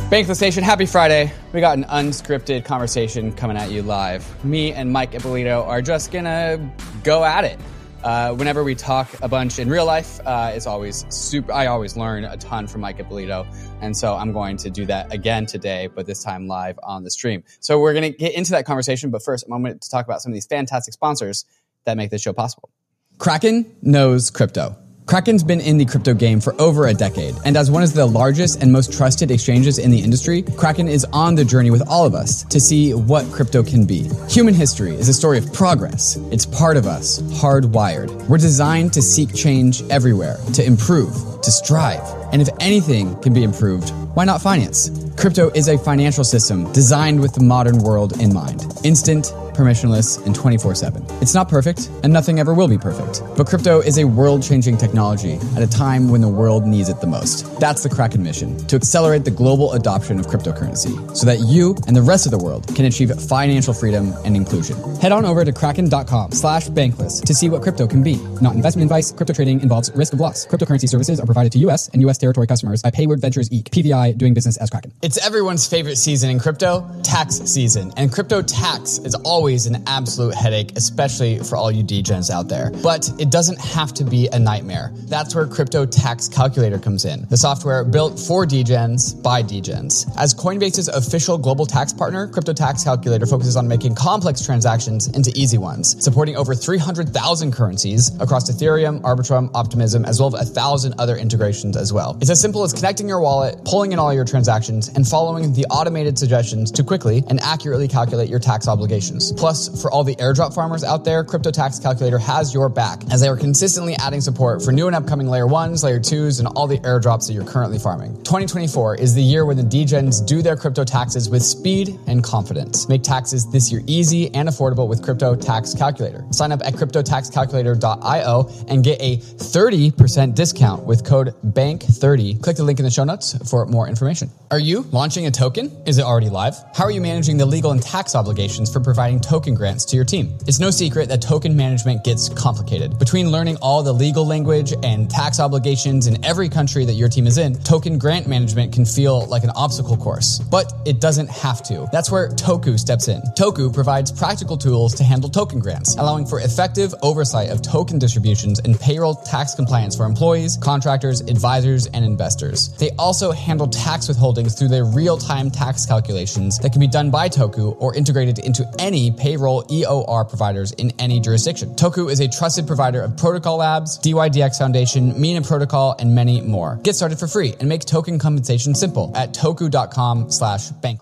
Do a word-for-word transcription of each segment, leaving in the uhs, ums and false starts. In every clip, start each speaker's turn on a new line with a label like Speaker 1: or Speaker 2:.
Speaker 1: Bankless Nation, happy Friday. We got an unscripted conversation coming at you live. Me and Mike Ippolito are just gonna go at it. Uh, whenever we talk a bunch in real life, uh, it's always super, I always learn a ton from Mike Ippolito. And so I'm going to do that again today, but this time live on the stream. So we're going to get into that conversation. But first, a moment to talk about some of these fantastic sponsors that make this show possible. Kraken knows crypto. Kraken's been in the crypto game for over a decade, and as one of the largest and most trusted exchanges in the industry, Kraken is on the journey with all of us to see what crypto can be. Human history is a story of progress. It's part of us, hardwired. We're designed to seek change everywhere, to improve, to strive. And if anything can be improved, why not finance? Crypto is a financial system designed with the modern world in mind. Instant, permissionless, and twenty-four seven. It's not perfect, and nothing ever will be perfect. But crypto is a world-changing technology at a time when the world needs it the most. That's the Kraken mission, to accelerate the global adoption of cryptocurrency so that you and the rest of the world can achieve financial freedom and inclusion. Head on over to kraken.com slash bankless to see what crypto can be. Not investment advice. Crypto trading involves risk of loss. Cryptocurrency services are provided to U S and U S territory customers by Payward Ventures Incorporated, P V I, doing business as Kraken. It's everyone's favorite season in crypto, tax season. And crypto tax is always an absolute headache, especially for all you degens out there. But it doesn't have to be a nightmare. That's where Crypto Tax Calculator comes in, the software built for degens by degens. As Coinbase's official global tax partner, Crypto Tax Calculator focuses on making complex transactions into easy ones, supporting over three hundred thousand currencies across Ethereum, Arbitrum, Optimism, as well as a thousand other integrations as well. It's as simple as connecting your wallet, pulling in all your transactions, and following the automated suggestions to quickly and accurately calculate your tax obligations. Plus, for all the airdrop farmers out there, Crypto Tax Calculator has your back, as they are consistently adding support for new and upcoming layer ones, layer twos, and all the airdrops that you're currently farming. twenty twenty-four is the year when the degens do their crypto taxes with speed and confidence. Make taxes this year easy and affordable with Crypto Tax Calculator. Sign up at crypto tax calculator dot io and get a thirty percent discount with code B A N K thirty. Click the link in the show notes for more information. Are you launching a token? Is it already live? How are you managing the legal and tax obligations for providing token grants to your team? It's no secret that token management gets complicated. Between learning all the legal language and tax obligations in every country that your team is in, token grant management can feel like an obstacle course. But it doesn't have to. That's where Toku steps in. Toku provides practical tools to handle token grants, allowing for effective oversight of token distributions and payroll tax compliance for employees, contractors, advisors, and investors. They also handle tax withholdings through their real-time tax calculations that can be done by Toku or integrated into any payroll E O R providers in any jurisdiction. Toku is a trusted provider of Protocol Labs, D Y D X Foundation, Mina Protocol, and many more. Get started for free and make token compensation simple at toku.com slash bank.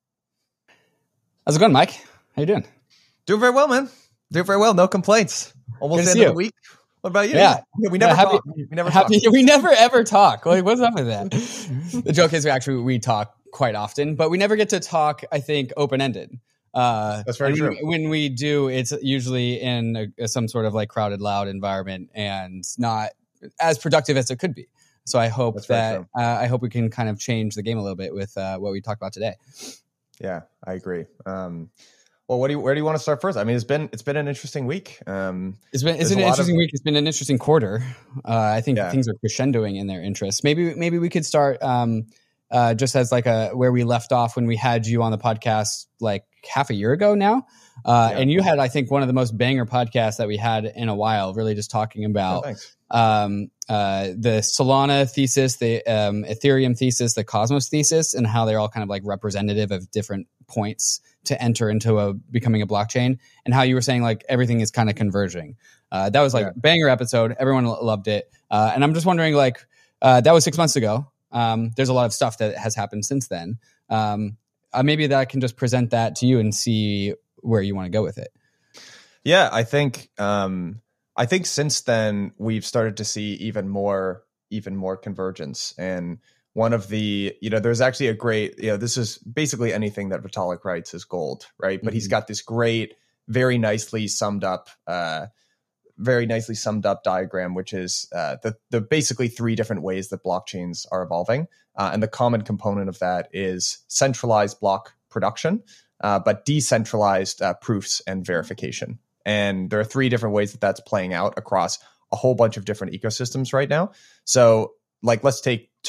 Speaker 1: How's it going, Mike? How you doing?
Speaker 2: Doing very well, man. Doing very well. No complaints. Almost the end of the week. What about you?
Speaker 1: Yeah,
Speaker 2: we never
Speaker 1: yeah, happy,
Speaker 2: talk. We never
Speaker 1: happy,
Speaker 2: talk.
Speaker 1: We never ever talk. Like, what's up with that? The joke is we actually we talk quite often, but we never get to talk, I think, open-ended. Uh,
Speaker 2: That's very true.
Speaker 1: When, when we do, it's usually in a, some sort of like crowded, loud environment and not as productive as it could be. So I hope
Speaker 2: That's
Speaker 1: that uh, I hope we can kind of change the game a little bit with uh, what we talked about today.
Speaker 2: Yeah, I agree. Um, well, what do you, where do you want to start first? I mean, it's been it's been an interesting week. Um,
Speaker 1: it's been it's been an interesting of, week. It's been an interesting quarter. Uh, I think
Speaker 2: yeah.
Speaker 1: things are crescendoing in their interest. Maybe maybe we could start um, uh, just as like a where we left off when we had you on the podcast like half a year ago now. Uh, yeah. And you had, I think, one of the most banger podcasts that we had in a while, really just talking about
Speaker 2: oh,
Speaker 1: um, uh, the Solana thesis, the um, Ethereum thesis, the Cosmos thesis, and how they're all kind of like representative of different points to enter into a becoming a blockchain, and how you were saying like everything is kind of converging. Uh, that was like yeah. banger episode. Everyone loved it. Uh, and I'm just wondering, like, uh, that was six months ago. Um, there's a lot of stuff that has happened since then. Um, uh, maybe that I can just present that to you and see where you want to go with it.
Speaker 2: Yeah, I think um, I think since then we've started to see even more even more convergence. And one of the, you know, there's actually a great, you know, this is basically anything that Vitalik writes is gold, right? But mm-hmm. he's got this great, very nicely summed up, uh, very nicely summed up diagram, which is uh, the the basically three different ways that blockchains are evolving, uh, and the common component of that is centralized block production, uh, but decentralized uh, proofs and verification. And there are three different ways that that's playing out across a whole bunch of different ecosystems right now. So, like, let's take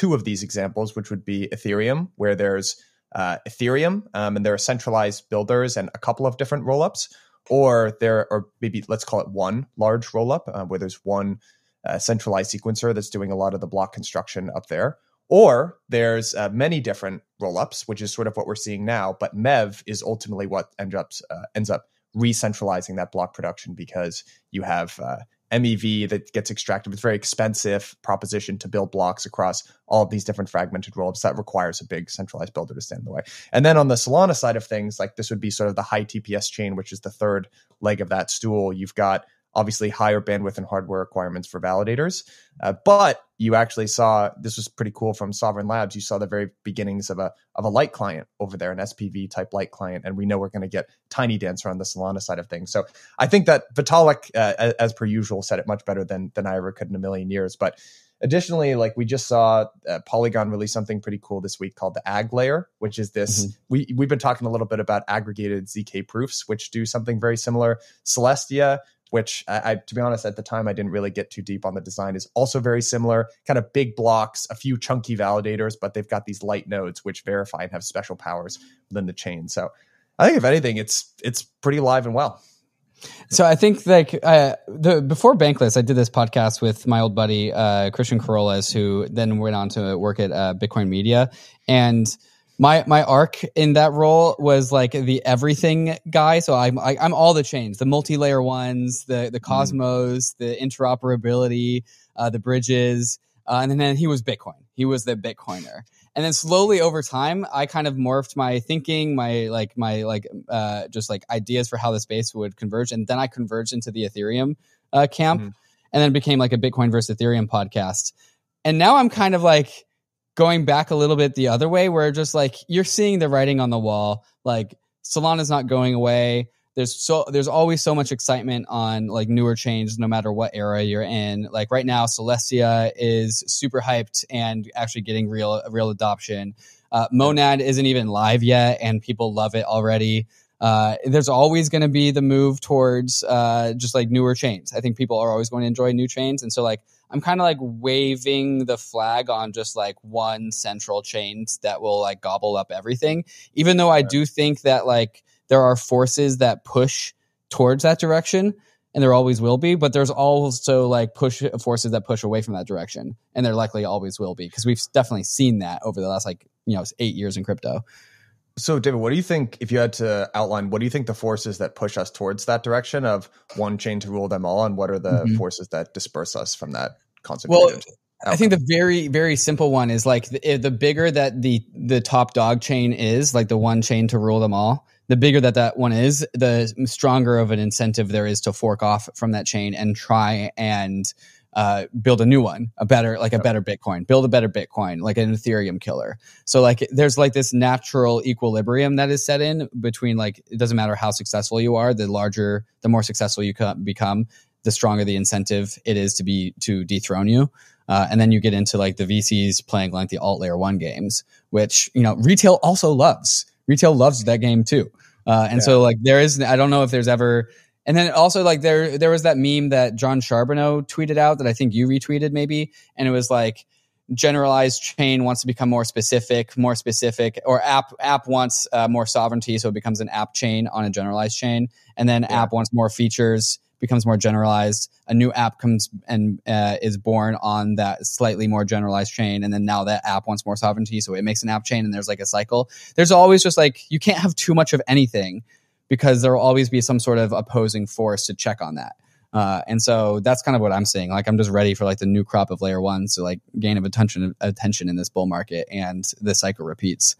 Speaker 2: two of these examples, which would be Ethereum, where there's uh, Ethereum um, and there are centralized builders and a couple of different rollups, or there, or maybe let's call it one large rollup uh, where there's one uh, centralized sequencer that's doing a lot of the block construction up there. Or there's uh, many different rollups, which is sort of what we're seeing now. But M E V is ultimately what ends up uh, ends up re-centralizing that block production, because you have uh, M E V that gets extracted. It's a very expensive proposition to build blocks across all of these different fragmented rollups. That requires a big centralized builder to stand in the way. And then on the Solana side of things, like this would be sort of the high T P S chain, which is the third leg of that stool. You've got obviously higher bandwidth and hardware requirements for validators. Uh, but you actually saw, this was pretty cool from Sovereign Labs, you saw the very beginnings of a of a light client over there, an S P V type light client. And we know we're going to get Tiny Dancer on the Solana side of things. So I think that Vitalik, uh, as, as per usual, said it much better than, than I ever could in a million years. But additionally, like we just saw uh, Polygon release something pretty cool this week called the A G layer, which is this, mm-hmm. we, we've been talking a little bit about aggregated Z K proofs, which do something very similar. Celestia, which I, I, to be honest, at the time, I didn't really get too deep on the design, is also very similar, kind of big blocks, a few chunky validators, but they've got these light nodes which verify and have special powers within the chain. So I think if anything, it's it's pretty alive and well.
Speaker 1: So I think like uh, the before Bankless, I did this podcast with my old buddy uh, Christian Corollas, who then went on to work at uh, Bitcoin Media, and My my arc in that role was like the everything guy. So I'm I, I'm all the chains, the multi-layer ones, the the Cosmos, mm. the interoperability, uh, the bridges, uh, and then he was Bitcoin. He was the Bitcoiner. And then slowly over time, I kind of morphed my thinking, my like my like uh, just like ideas for how the space would converge, and then I converged into the Ethereum uh, camp, mm. and then became like a Bitcoin versus Ethereum podcast. And now I'm kind of like going back a little bit the other way, where just like you're seeing the writing on the wall, like Solana's not going away. There's so there's always so much excitement on like newer chains, no matter what era you're in. Like right now, Celestia is super hyped and actually getting real real adoption. Uh, Monad isn't even live yet, and people love it already. Uh, there's always going to be the move towards uh, just like newer chains. I think people are always going to enjoy new chains, and so like I'm kind of like waving the flag on just like one central chain that will like gobble up everything. Even though I do think that like there are forces that push towards that direction, and there always will be, but there's also like push forces that push away from that direction, and there likely always will be, because we've definitely seen that over the last like, you know, eight years in crypto.
Speaker 2: So, David, what do you think, if you had to outline, what do you think the forces that push us towards that direction of one chain to rule them all, and what are the mm-hmm. forces that disperse us from that concentrated
Speaker 1: well, outcome? I think the very, very simple one is like the, the bigger that the the top dog chain is, like the one chain to rule them all, the bigger that that one is, the stronger of an incentive there is to fork off from that chain and try and uh, build a new one, a better, like a yep. better Bitcoin, build a better Bitcoin, like an Ethereum killer. So like there's like this natural equilibrium that is set in between, like, it doesn't matter how successful you are, the larger, the more successful you become, the stronger the incentive it is to be, to dethrone you. Uh, and then you get into like the V Cs playing like the alt layer one games, which, you know, retail also loves. Retail loves that game too. Uh, and yeah. so like there is, I don't know if there's ever, and then also like there, there was that meme that John Charbonneau tweeted out that I think you retweeted maybe. And it was like generalized chain wants to become more specific, more specific, or app, app wants uh, more sovereignty. So it becomes an app chain on a generalized chain. And then yeah. app wants more features, becomes more generalized. A new app comes and uh, is born on that slightly more generalized chain. And then now that app wants more sovereignty. So it makes an app chain, and there's like a cycle. There's always just like, you can't have too much of anything, because there will always be some sort of opposing force to check on that. Uh, and so that's kind of what I'm saying. Like, I'm just ready for like the new crop of layer ones to like gain of attention, attention in this bull market, and the cycle repeats.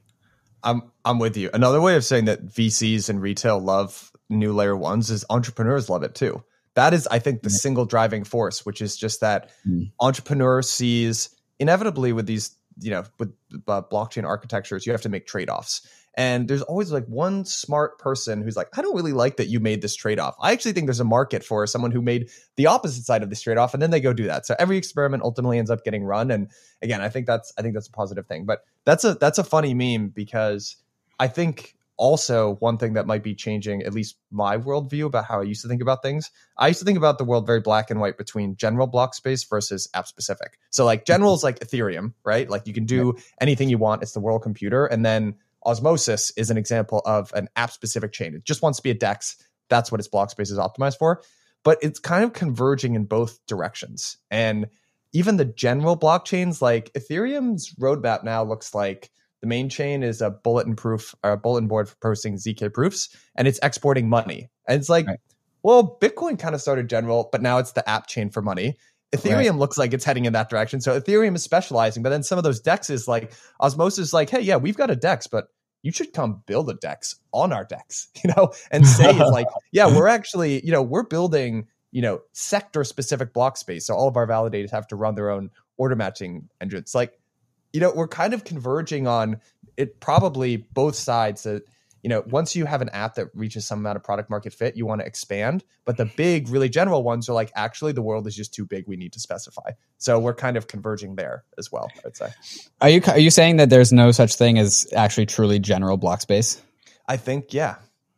Speaker 2: I'm, I'm with you. Another way of saying that V Cs and retail love new layer ones is entrepreneurs love it too. That is, I think, the yeah. single driving force, which is just that mm. entrepreneur sees inevitably with these, you know, with uh, blockchain architectures, you have to make trade-offs. And there's always like one smart person who's like, I don't really like that you made this trade-off. I actually think there's a market for someone who made the opposite side of this trade-off, and then they go do that. So every experiment ultimately ends up getting run. And again, I think that's I think that's a positive thing. But that's a that's a funny meme, because I think also one thing that might be changing at least my worldview about how I used to think about things. I used to think about the world very black and white between general block space versus app specific. So like general is like Ethereum, right? Like you can do anything you want. It's the world computer. And then Osmosis is an example of an app specific chain. It just wants to be a DEX. That's what its block space is optimized for. But it's kind of converging in both directions. And even the general blockchains, like Ethereum's roadmap now looks like the main chain is a bulletin proof or a bulletin board for posting Z K proofs, and it's exporting money. And it's like, right. well, Bitcoin kind of started general, but now it's the app chain for money. Ethereum right. looks like it's heading in that direction. So Ethereum is specializing, but then some of those DEXs like Osmosis is like, hey, yeah, we've got a DEX, but you should come build a DEX on our DEX, you know, and say is like, yeah, we're actually, you know, we're building, you know, sector specific block space. So all of our validators have to run their own order matching engines. Like, you know, we're kind of converging on it, probably both sides that, you know, once you have an app that reaches some amount of product market fit, you want to expand. But the big, really general ones are like, actually, the world is just too big. We need to specify. So we're kind of converging there as well, I'd say.
Speaker 1: Are you are you saying that there's no such thing as actually truly general block space?
Speaker 2: I think, yeah.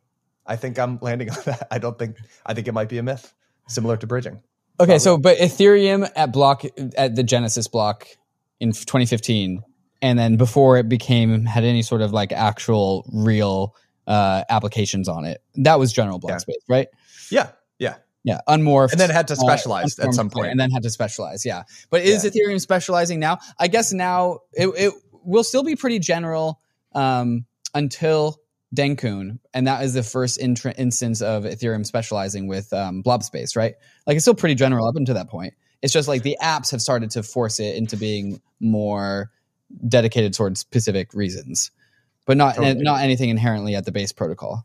Speaker 2: I think I'm landing on that. I don't think, I think it might be a myth, similar to bridging.
Speaker 1: Okay, Probably. So, but Ethereum at block, at the Genesis block in twenty fifteen, and then before it became had any sort of like actual real uh, applications on it, that was general block
Speaker 2: yeah.
Speaker 1: space, right?
Speaker 2: Yeah, yeah,
Speaker 1: yeah. Unmorphed,
Speaker 2: and then had to specialize uh, at some point,
Speaker 1: and then had to specialize. Yeah, but is yeah. Ethereum specializing now? I guess now it, it will still be pretty general um, until Denkun, and that is the first int- instance of Ethereum specializing with um, blob space, right? Like it's still pretty general up until that point. It's just like the apps have started to force it into being more dedicated towards specific reasons, but not totally. not anything inherently at the base protocol.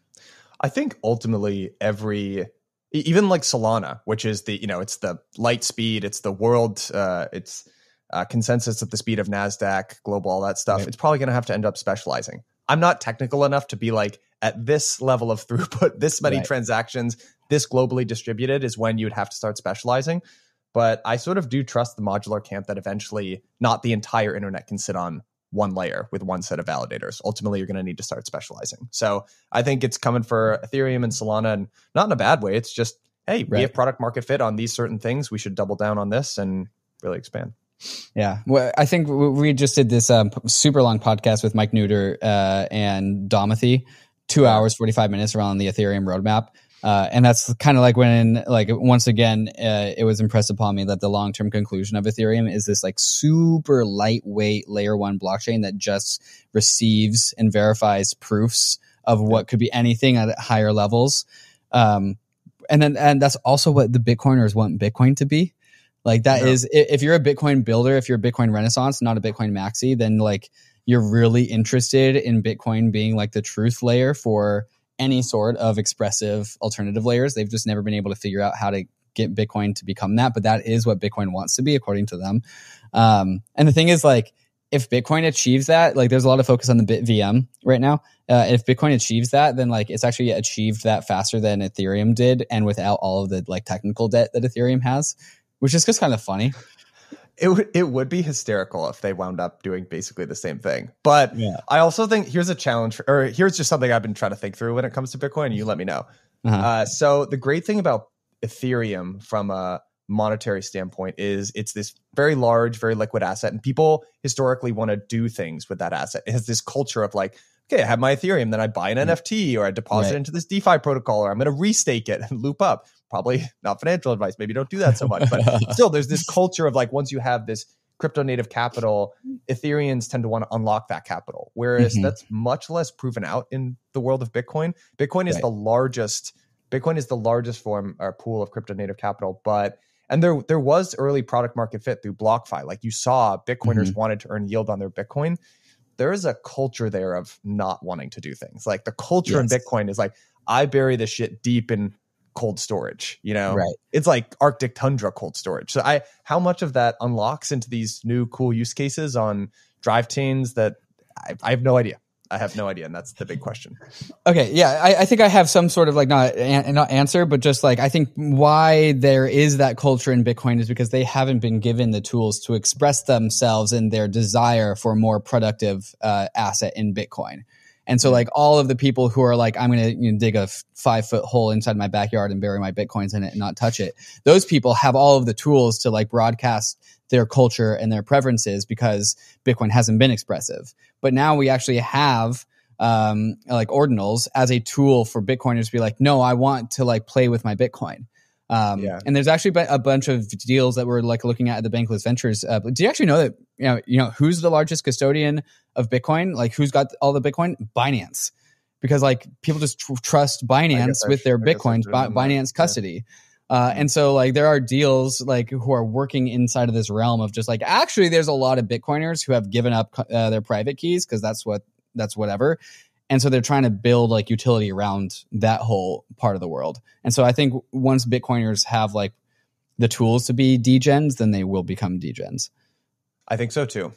Speaker 2: I think ultimately every, even like Solana, which is the, you know, it's the light speed, it's the world, uh, it's uh, consensus at the speed of NASDAQ, global, all that stuff. Right. It's probably going to have to end up specializing. I'm not technical enough to be like, at this level of throughput, this many right. transactions, this globally distributed is when you'd have to start specializing. But I sort of do trust the modular camp that eventually not the entire internet can sit on one layer with one set of validators. Ultimately, you're going to need to start specializing. So I think it's coming for Ethereum and Solana, and not in a bad way. It's just, hey, right. we have product market fit on these certain things. We should double down on this and really expand.
Speaker 1: Yeah. Well, I think we just did this um, super long podcast with Mike Neuter uh, and Domothy, two hours, forty-five minutes around the Ethereum roadmap. Uh, and that's kind of like when, like, once again, uh, it was impressed upon me that the long-term conclusion of Ethereum is this like super lightweight layer one blockchain that just receives and verifies proofs of what could be anything at higher levels. Um, and then, and that's also what the Bitcoiners want Bitcoin to be. Like that yeah. is, if you're a Bitcoin builder, if you're a Bitcoin Renaissance, not a Bitcoin maxi, then like you're really interested in Bitcoin being like the truth layer for any sort of expressive alternative layers. They've just never been able to figure out how to get Bitcoin to become that, but that is what Bitcoin wants to be according to them. Um, and the thing is, like, if Bitcoin achieves that, like there's a lot of focus on the BitVM right now. Uh, if Bitcoin achieves that, then like it's actually achieved that faster than Ethereum did, and without all of the like technical debt that Ethereum has, which is just kind of funny.
Speaker 2: It would it would be hysterical if they wound up doing basically the same thing. But yeah. I also think here's a challenge, for, or here's just something I've been trying to think through when it comes to Bitcoin. And you let me know. Uh-huh. Uh, so the great thing about Ethereum from a monetary standpoint is it's this very large, very liquid asset, and people historically want to do things with that asset. It has this culture of like, okay, I have my Ethereum, then I buy an mm-hmm. N F T or I deposit right. it into this DeFi protocol, or I'm going to restake it and loop up. Probably not financial advice. Maybe don't do that so much. But still, there's this culture of like, once you have this crypto native capital, Ethereans tend to want to unlock that capital. Whereas mm-hmm. that's much less proven out in the world of Bitcoin. Bitcoin is right. the largest, Bitcoin is the largest form or pool of crypto native capital. But, and there, there was early product market fit through BlockFi. Like you saw Bitcoiners mm-hmm. wanted to earn yield on their Bitcoin. There is a culture there of not wanting to do things. Like the culture yes. in Bitcoin is like, I bury this shit deep in cold storage, you know,
Speaker 1: right.
Speaker 2: It's like Arctic tundra cold storage. So I, how much of that unlocks into these new cool use cases on drive chains that I, I have no idea. I have no idea. And that's the big question.
Speaker 1: Okay. Yeah. I, I think I have some sort of like not, an, not answer, but just like, I think why there is that culture in Bitcoin is because they haven't been given the tools to express themselves in their desire for more productive uh, asset in Bitcoin. And so like all of the people who are like, I'm going to you know, dig a f- five foot hole inside my backyard and bury my Bitcoins in it and not touch it. Those people have all of the tools to like broadcast their culture and their preferences because Bitcoin hasn't been expressive. But now we actually have um, like ordinals as a tool for Bitcoiners to be like, no, I want to like play with my Bitcoin. Um, yeah. And there's actually a bunch of deals that we're like looking at at the Bankless Ventures. Uh, do you actually know that, you know, you know, who's the largest custodian of Bitcoin? Like who's got all the Bitcoin? Binance. Because like people just tr- trust Binance with their Bitcoins, Bi- Binance custody. Yeah. Uh, and so like there are deals like who are working inside of this realm of just like, actually there's a lot of Bitcoiners who have given up uh, their private keys because that's what, that's whatever. And so they're trying to build like utility around that whole part of the world. And so I think once Bitcoiners have like the tools to be degens, then they will become degens.
Speaker 2: I think so too.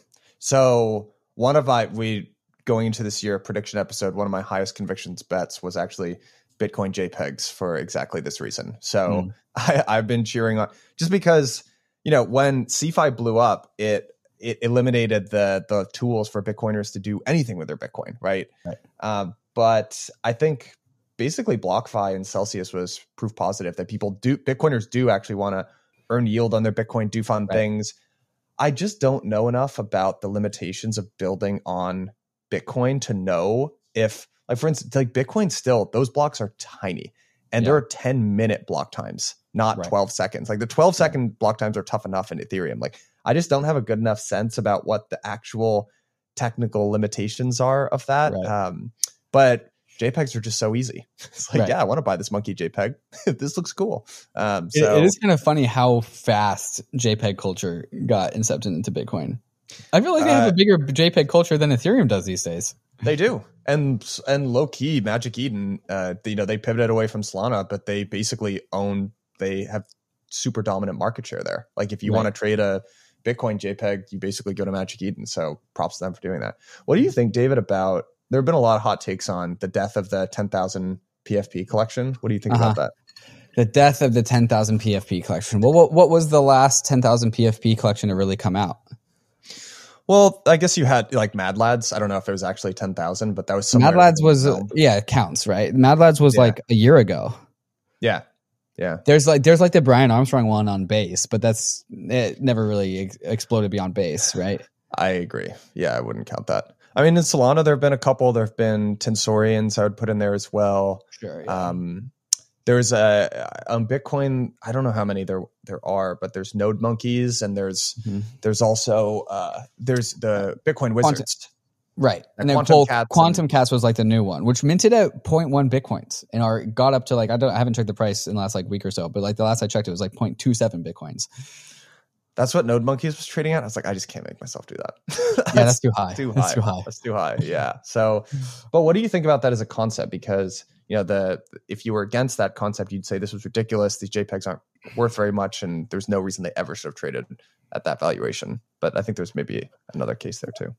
Speaker 2: So one of my, we going into this year prediction episode, one of my highest convictions bets was actually Bitcoin JPEGs for exactly this reason. So mm. I, I've been cheering on just because, you know, when C F I blew up, it, it eliminated the the tools for Bitcoiners to do anything with their Bitcoin, right? right. Um, but I think basically BlockFi and Celsius was proof positive that people do, Bitcoiners do actually want to earn yield on their Bitcoin, do fun right. things. I just don't know enough about the limitations of building on Bitcoin to know if, like for instance, like Bitcoin still, those blocks are tiny and yeah. there are ten minute block times, not right. twelve seconds. Like the twelve second right. block times are tough enough in Ethereum. Like I just don't have a good enough sense about what the actual technical limitations are of that. Right. Um, but JPEGs are just so easy. It's like, right. yeah, I want to buy this monkey JPEG. This looks cool. Um, so
Speaker 1: it, it is kind of funny how fast JPEG culture got incepted into Bitcoin. I feel like they have uh, a bigger JPEG culture than Ethereum does these days.
Speaker 2: They do. And and low key, Magic Eden, uh, you know, they pivoted away from Solana, but they basically own, they have super dominant market share there. Like if you right. want to trade a Bitcoin JPEG, you basically go to Magic Eden. So props to them for doing that. What do you think, David, about, there have been a lot of hot takes on the death of the ten thousand P F P collection. What do you think uh-huh. about that?
Speaker 1: The death of the ten thousand P F P collection. Well, what, what was the last ten thousand P F P collection to really come out?
Speaker 2: Well, I guess you had like Mad Lads. I don't know if it was actually ten thousand, but that was somewhere.
Speaker 1: Mad Lads was, uh, yeah, it counts, right? Mad Lads was yeah. like a year ago.
Speaker 2: Yeah. Yeah.
Speaker 1: There's like, there's like the Brian Armstrong one on base, but that's, it never really ex- exploded beyond base, right?
Speaker 2: I agree. Yeah, I wouldn't count that. I mean, in Solana, there have been a couple. There have been Tensorians I would put in there as well.
Speaker 1: Sure. Yeah.
Speaker 2: Um, there's a on Bitcoin. I don't know how many there there are, but there's Node Monkeys, and there's mm-hmm. there's also uh, there's the Bitcoin Wizards,
Speaker 1: Quantum, right? And, and then Quantum, Cats, Quantum and, Cats was like the new one, which minted at zero point one Bitcoins and are got up to like I don't I haven't checked the price in the last like week or so, but like the last I checked, it was like zero point two seven Bitcoins.
Speaker 2: That's what Node Monkeys was trading at. I was like, I just can't make myself do that.
Speaker 1: that's yeah, that's too high.
Speaker 2: Too
Speaker 1: that's
Speaker 2: high.
Speaker 1: too high.
Speaker 2: That's too high. Yeah. So, but what do you think about that as a concept? Because you know, the if you were against that concept, you'd say this was ridiculous. These JPEGs aren't worth very much, and there's no reason they ever should have traded at that valuation. But I think there's maybe another case there too.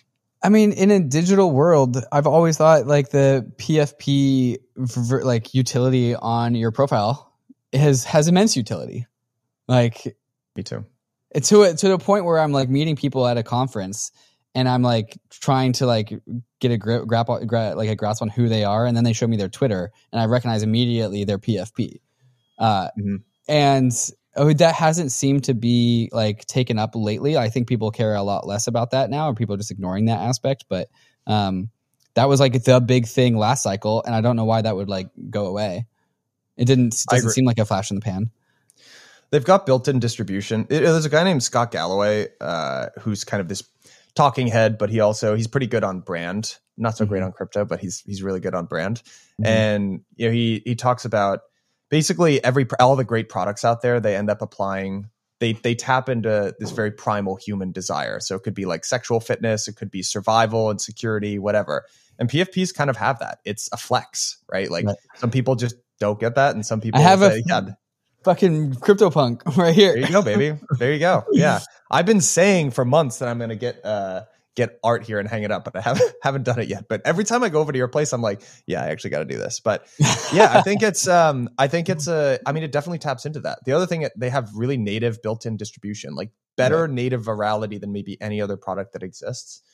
Speaker 1: I mean, in a digital world, I've always thought like the P F P like utility on your profile has has immense utility. Like
Speaker 2: me too.
Speaker 1: It's to a, to the point where I'm like meeting people at a conference and I'm like trying to like get a grip, grab, grab, like a grasp on who they are, and then they show me their Twitter, and I recognize immediately their P F P. Uh, mm-hmm. And oh, that hasn't seemed to be like taken up lately. I think people care a lot less about that now, or people are just ignoring that aspect. But um, that was like the big thing last cycle, and I don't know why that would like go away. It didn't it doesn't seem like a flash in the pan.
Speaker 2: They've got built-in distribution. It, there's a guy named Scott Galloway uh, who's kind of this talking head, but he also he's pretty good on brand. Not so mm-hmm. great on crypto, but he's he's really good on brand. Mm-hmm. And you know, he he talks about basically every all the great products out there. They end up applying. They they tap into this very primal human desire. So it could be like sexual fitness, it could be survival and security, whatever. And P F Ps kind of have that. It's a flex, right? Like right. some people just don't get that, and some people
Speaker 1: I have
Speaker 2: say,
Speaker 1: a
Speaker 2: yeah.
Speaker 1: fucking CryptoPunk right here.
Speaker 2: There you go, baby. There you go. Yeah, I've been saying for months that I'm going to get uh, get art here and hang it up, but I haven't haven't done it yet. But every time I go over to your place, I'm like, yeah, I actually got to do this. But yeah, I think it's um, I think it's a. I mean, it definitely taps into that. The other thing, they have really native built-in distribution, like better yeah. native virality than maybe any other product that exists.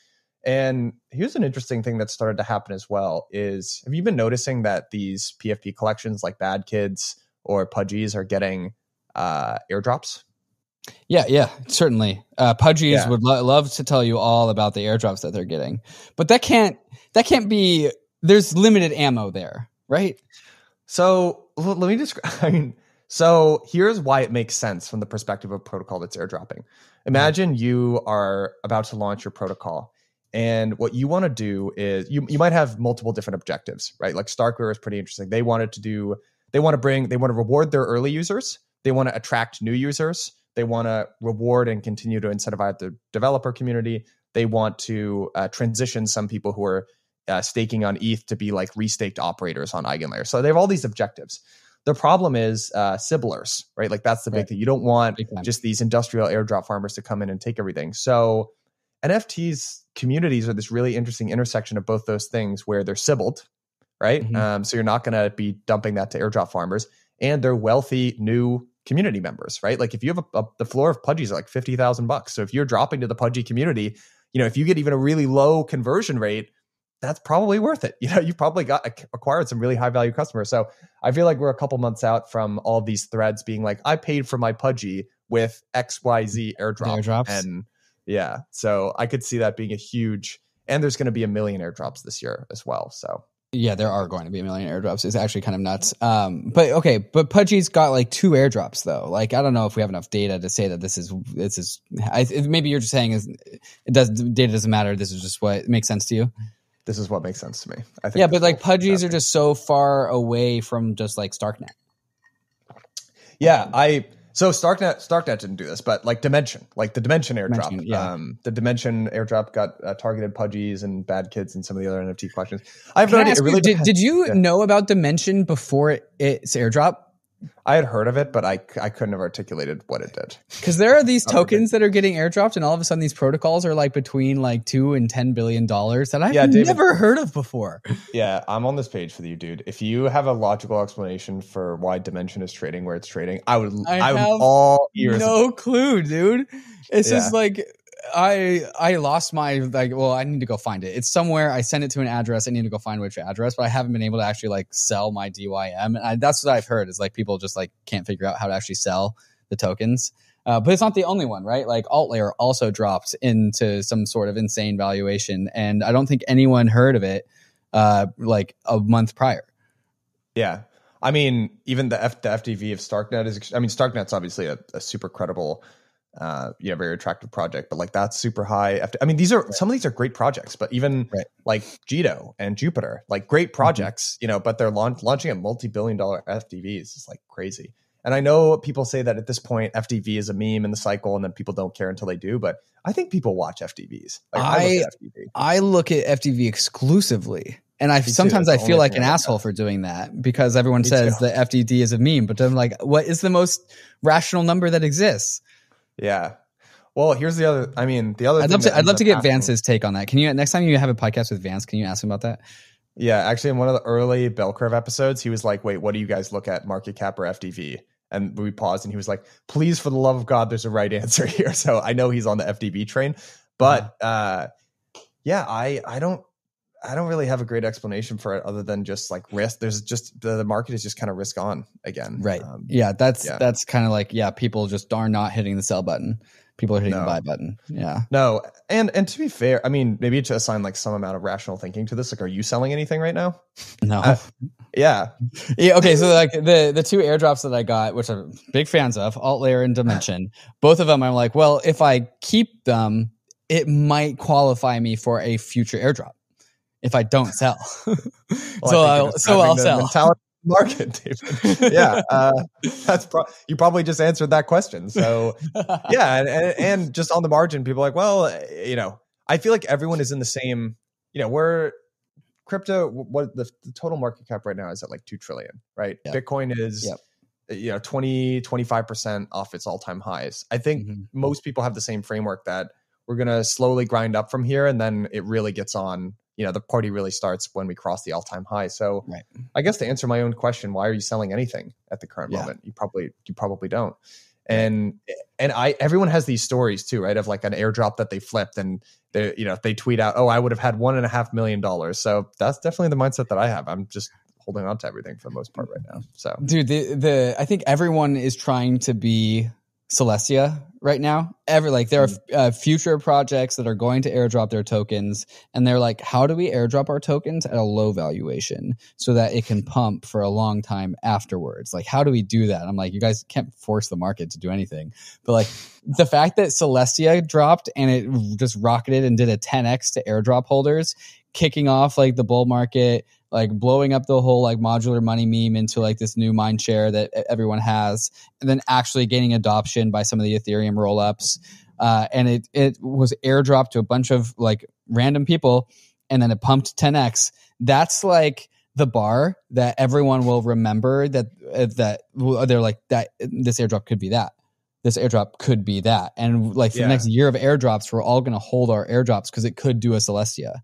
Speaker 2: And here's an interesting thing that started to happen as well is, have you been noticing that these P F P collections like Bad Kids or Pudgies are getting uh, airdrops?
Speaker 1: Yeah, yeah, certainly. Uh, Pudgies
Speaker 2: Yeah.
Speaker 1: would lo- love to tell you all about the airdrops that they're getting, but that can't that can't be. There's limited ammo there, right?
Speaker 2: So l- let me describe. I mean, so here's why it makes sense from the perspective of protocol that's airdropping. Imagine mm-hmm. you are about to launch your protocol, and what you want to do is you you might have multiple different objectives, right? Like Starkware is pretty interesting. They wanted to do. They want to bring. They want to reward their early users. They want to attract new users. They want to reward and continue to incentivize the developer community. They want to uh, transition some people who are uh, staking on E T H to be like restaked operators on EigenLayer. So they have all these objectives. The problem is uh, Sibblers, right? Like that's the big right. thing. You don't want just these industrial airdrop farmers to come in and take everything. So N F Ts communities are this really interesting intersection of both those things where they're Sibbled, right? Mm-hmm. Um, so you're not going to be dumping that to airdrop farmers, and they're wealthy new community members, right? Like if you have a, a the floor of Pudgies are like fifty thousand bucks. So if you're dropping to the Pudgy community, you know, if you get even a really low conversion rate, that's probably worth it. You know, you've probably got acquired some really high value customers. So I feel like we're a couple months out from all these threads being like, I paid for my Pudgy with X Y Z airdrop.
Speaker 1: Airdrops.
Speaker 2: And yeah, so I could see that being a huge, and there's going to be a million airdrops this year as well. So
Speaker 1: yeah, there are going to be a million airdrops. It's actually kind of nuts. Um, but okay, but Pudgy's got like two airdrops though. Like I don't know if we have enough data to say that this is this is. I, maybe you're just saying is it does data doesn't matter. This is just what makes sense to you.
Speaker 2: This is what makes sense to me. I think.
Speaker 1: Yeah, but like Pudgies are just so far away from just like Starknet.
Speaker 2: Yeah, I. So Starknet, Starknet didn't do this, but like Dimension, like the Dimension airdrop,
Speaker 1: Dimension, yeah.
Speaker 2: um, the Dimension airdrop got uh, targeted Pudgies and Bad Kids and some of the other N F T collections. I have no idea. It really
Speaker 1: you, did,
Speaker 2: depends.
Speaker 1: did you
Speaker 2: yeah.
Speaker 1: know about Dimension before it, it's airdrop?
Speaker 2: I had heard of it, but I, I couldn't have articulated what it did.
Speaker 1: Because there are these tokens that are getting airdropped, and all of a sudden these protocols are like between like two and ten billion dollars that I've yeah, David, never heard of before.
Speaker 2: Yeah, I'm on this page for you, dude. If you have a logical explanation for why Dimension is trading where it's trading, I would. I, I would
Speaker 1: have
Speaker 2: all ears.
Speaker 1: No clue, dude. It's yeah. just like. I I lost my like well I need to go find it. It's somewhere. I sent it to an address. I need to go find which address, but I haven't been able to actually like sell my D Y M. And I, that's what I've heard is like people just like can't figure out how to actually sell the tokens. Uh, but it's not the only one, right? Like AltLayer also dropped into some sort of insane valuation, and I don't think anyone heard of it uh, like a month prior.
Speaker 2: Yeah, I mean even the F, the F D V of Starknet is. I mean Starknet's obviously a, a super credible. Uh, yeah, very attractive project, but like that's super high. I mean, these are right. some of these are great projects, but even right. like Jito and Jupiter, like great projects, mm-hmm. you know, but they're launch, launching at multi-billion dollar F D Vs. It's like crazy. And I know people say that at this point, F D V is a meme in the cycle, and then people don't care until they do. But I think people watch F D Vs. Like, I, I look at F D V.
Speaker 1: I look at F D V exclusively. And I sometimes I feel like an asshole for doing that because everyone Me says too. that F D D is a meme, but I'm like, what is the most rational number that exists?
Speaker 2: Yeah. Well, here's the other. I mean, the other.
Speaker 1: I'd love to. I'd love to get Vance's take on that. Can you next time you have a podcast with Vance? Can you ask him about that?
Speaker 2: Yeah, actually, in one of the early Bell Curve episodes, he was like, "Wait, what do you guys look at, market cap or F D V?" And we paused, and he was like, "Please, for the love of God, there's a right answer here." So I know he's on the F D V train, but uh, yeah, I I don't. I don't really have a great explanation for it other than just like risk. There's just the, the market is just kind of risk on again.
Speaker 1: Right. Um, yeah. That's, yeah. that's kind of like, yeah, people just are not hitting the sell button. People are hitting no. the buy button. Yeah.
Speaker 2: No. And, and to be fair, I mean, maybe to assign like some amount of rational thinking to this, like, are you selling anything right now?
Speaker 1: No.
Speaker 2: Uh, yeah.
Speaker 1: yeah. Okay. So like the, the two airdrops that I got, which I'm big fans of, AltLayer and Dimension, both of them, I'm like, well, if I keep them, it might qualify me for a future airdrop. If I don't sell, well, so I'll, so I'll sell. Mentality
Speaker 2: market, David. Yeah, uh, that's pro- you probably just answered that question. So yeah, and, and, and just on the margin, people are like, well, you know, I feel like everyone is in the same. You know, we're crypto. What the, the total market cap right now is at like two trillion, right? Yep. Bitcoin is. Yep. You know, twenty, twenty-five percent off its all-time highs. I think mm-hmm. most people have the same framework that we're going to slowly grind up from here, and then it really gets on. You know, the party really starts when we cross the all-time high. So right. I guess to answer my own question, why are you selling anything at the current yeah. moment? You probably, you probably don't. And and I everyone has these stories too, right? Of like an airdrop that they flipped and they, you know, they tweet out, oh, I would have had one and a half million dollars. So that's definitely the mindset that I have. I'm just holding on to everything for the most part right now. So
Speaker 1: dude, the the I think everyone is trying to be Celestia right now. Ever like there are uh, future projects that are going to airdrop their tokens, and they're like, how do we airdrop our tokens at a low valuation so that it can pump for a long time afterwards? Like, how do we do that? I'm like, you guys can't force the market to do anything, but like the fact that Celestia dropped and it just rocketed and did a ten x to airdrop holders, kicking off like the bull market, like blowing up the whole like modular money meme into like this new mind share that everyone has, and then actually gaining adoption by some of the Ethereum rollups. Uh, and it, it was airdropped to a bunch of like random people, and then it pumped ten x. That's like the bar that everyone will remember, that, uh, that they're like that this airdrop could be that. This airdrop could be that. And like for yeah. the next year of airdrops, we're all going to hold our airdrops because it could do a Celestia.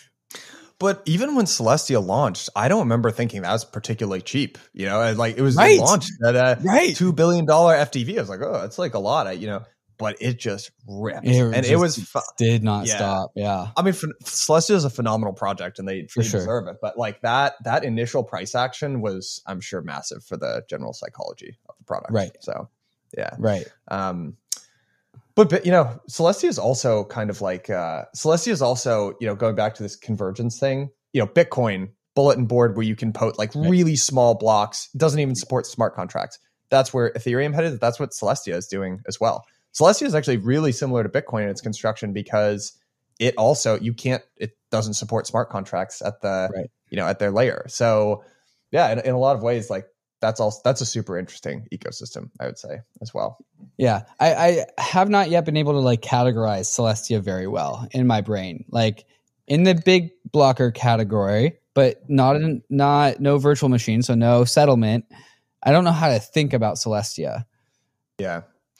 Speaker 2: But even when Celestia launched, I don't remember thinking that was particularly cheap. You know, like it was
Speaker 1: right.
Speaker 2: launched at a
Speaker 1: right.
Speaker 2: two billion dollars F T V. I was like, oh, that's like a lot, I, you know, but it just ripped.
Speaker 1: It
Speaker 2: and
Speaker 1: just
Speaker 2: it was, fu-
Speaker 1: did not
Speaker 2: yeah.
Speaker 1: stop. Yeah.
Speaker 2: I mean, for, Celestia is a phenomenal project and they,
Speaker 1: for
Speaker 2: they
Speaker 1: sure.
Speaker 2: deserve it. But like that, that initial price action was, I'm sure, massive for the general psychology of the product.
Speaker 1: Right.
Speaker 2: So, yeah.
Speaker 1: Right.
Speaker 2: Um, But, but, you know, Celestia is also kind of like, uh, Celestia is also, you know, going back to this convergence thing, you know, Bitcoin bulletin board where you can put like right. really small blocks. It doesn't even support smart contracts. That's where Ethereum headed. That's what Celestia is doing as well. Celestia is actually really similar to Bitcoin in its construction because it also, you can't, it doesn't support smart contracts at the, right. you know, at their layer. So yeah, in, in a lot of ways, like, That's also that's a super interesting ecosystem, I would say, as well.
Speaker 1: Yeah, I, I have not yet been able to like categorize Celestia very well in my brain, like in the big blocker category, but not in not no virtual machine, so no settlement. I don't know how to think about Celestia.
Speaker 2: Yeah.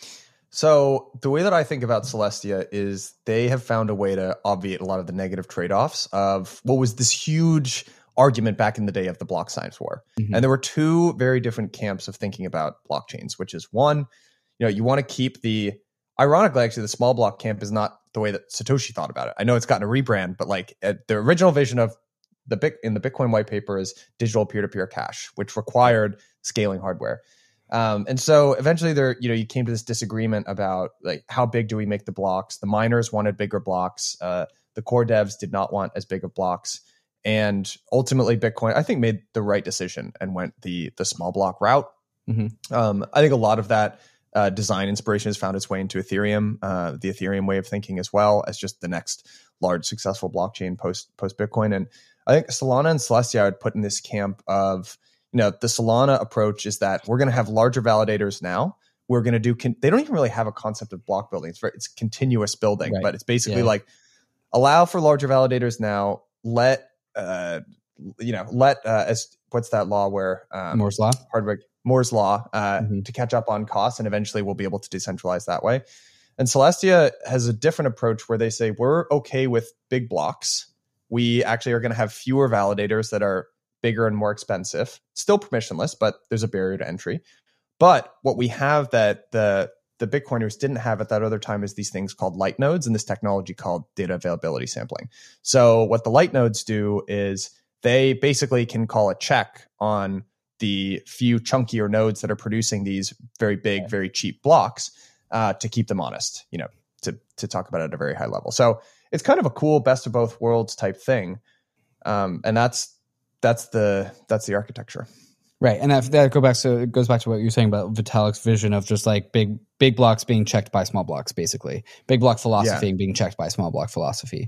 Speaker 2: So the way that I think about Celestia is they have found a way to obviate a lot of the negative trade-offs of what was this huge argument back in the day of the block science war. Mm-hmm. And there were two very different camps of thinking about blockchains, which is one, you know, you want to keep the, ironically, actually, the small block camp is not the way that Satoshi thought about it. I know it's gotten a rebrand, but like uh, the original vision of the big in the Bitcoin white paper is digital peer-to-peer cash, which required scaling hardware. Um, and so eventually there, you know, you came to this disagreement about like, how big do we make the blocks? The miners wanted bigger blocks. Uh, the core devs did not want as big of blocks. And ultimately, Bitcoin, I think, made the right decision and went the the small block route. Mm-hmm. Um, I think a lot of that uh, design inspiration has found its way into Ethereum, uh, the Ethereum way of thinking, as well as just the next large successful blockchain post post Bitcoin. And I think Solana and Celestia I would put in this camp of, you know, the Solana approach is that we're going to have larger validators now. We're going to do. Con- they don't even really have a concept of block building. It's very, it's continuous building, right. but it's basically yeah. like allow for larger validators now. Let Uh, you know, let uh, as what's that law where um,
Speaker 1: Moore's law,
Speaker 2: Hardwick Moore's law uh,
Speaker 1: mm-hmm.
Speaker 2: to catch up on costs, and eventually we'll be able to decentralize that way. And Celestia has a different approach where they say we're okay with big blocks. We actually are going to have fewer validators that are bigger and more expensive, still permissionless, but there's a barrier to entry. But what we have that the the Bitcoiners didn't have at that other time is these things called light nodes and this technology called data availability sampling. So what the light nodes do is they basically can call a check on the few chunkier nodes that are producing these very big, okay. very cheap blocks uh, to keep them honest, you know, to, to talk about it at a very high level. So it's kind of a cool best of both worlds type thing. Um, and that's, that's the, that's the architecture.
Speaker 1: Right, and that that go back to it goes back to what you're saying about Vitalik's vision of just like big big blocks being checked by small blocks, basically big block philosophy yeah. being checked by small block philosophy.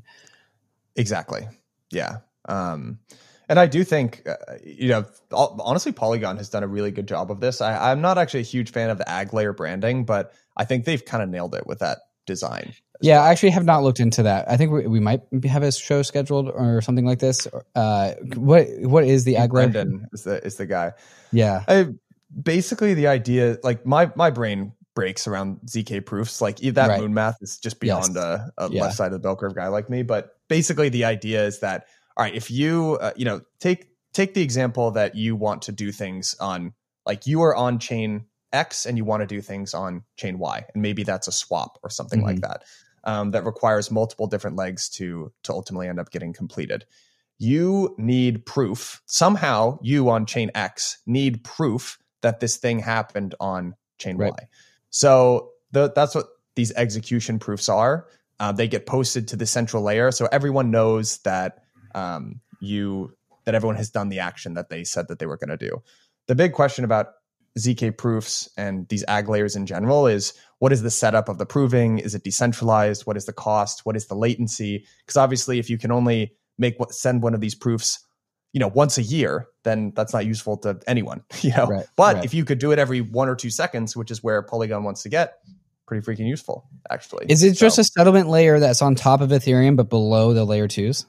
Speaker 2: Exactly. Yeah, um, and I do think uh, you know honestly, Polygon has done a really good job of this. I, I'm not actually a huge fan of the ag layer branding, but I think they've kind of nailed it with that design.
Speaker 1: Yeah, well. I actually have not looked into that. I think we, we might have a show scheduled or something like this. Uh, what what is the ag layer?
Speaker 2: Brendan is the is the guy.
Speaker 1: Yeah,
Speaker 2: I, basically the idea, like my my brain breaks around Z K proofs. Like that right. moon math is just beyond yes. a, a yeah. left side of the bell curve guy like me. But basically, the idea is that all right, if you uh, you know take take the example that you want to do things on, like you are on chain X and you want to do things on chain Y, and maybe that's a swap or something
Speaker 1: Mm-hmm.
Speaker 2: like that, um, that requires multiple different legs to to ultimately end up getting completed. You need proof. Somehow you on chain X need proof that this thing happened on chain
Speaker 1: Right.
Speaker 2: Y. So the, that's what these execution proofs are. Uh, they get posted to the central layer, so everyone knows that um, you that everyone has done the action that they said that they were going to do. The big question about Z K proofs and these A G layers in general is, what is the setup of the proving? Is it decentralized? What is the cost? What is the latency? Because obviously, if you can only make what send one of these proofs, you know, once a year, then that's not useful to anyone. You know,
Speaker 1: Right,
Speaker 2: but
Speaker 1: right.
Speaker 2: if you could do it every one or two seconds, which is where Polygon wants to get, pretty freaking useful, actually.
Speaker 1: Is it just
Speaker 2: So,
Speaker 1: a settlement layer that's on top of Ethereum but below the layer twos?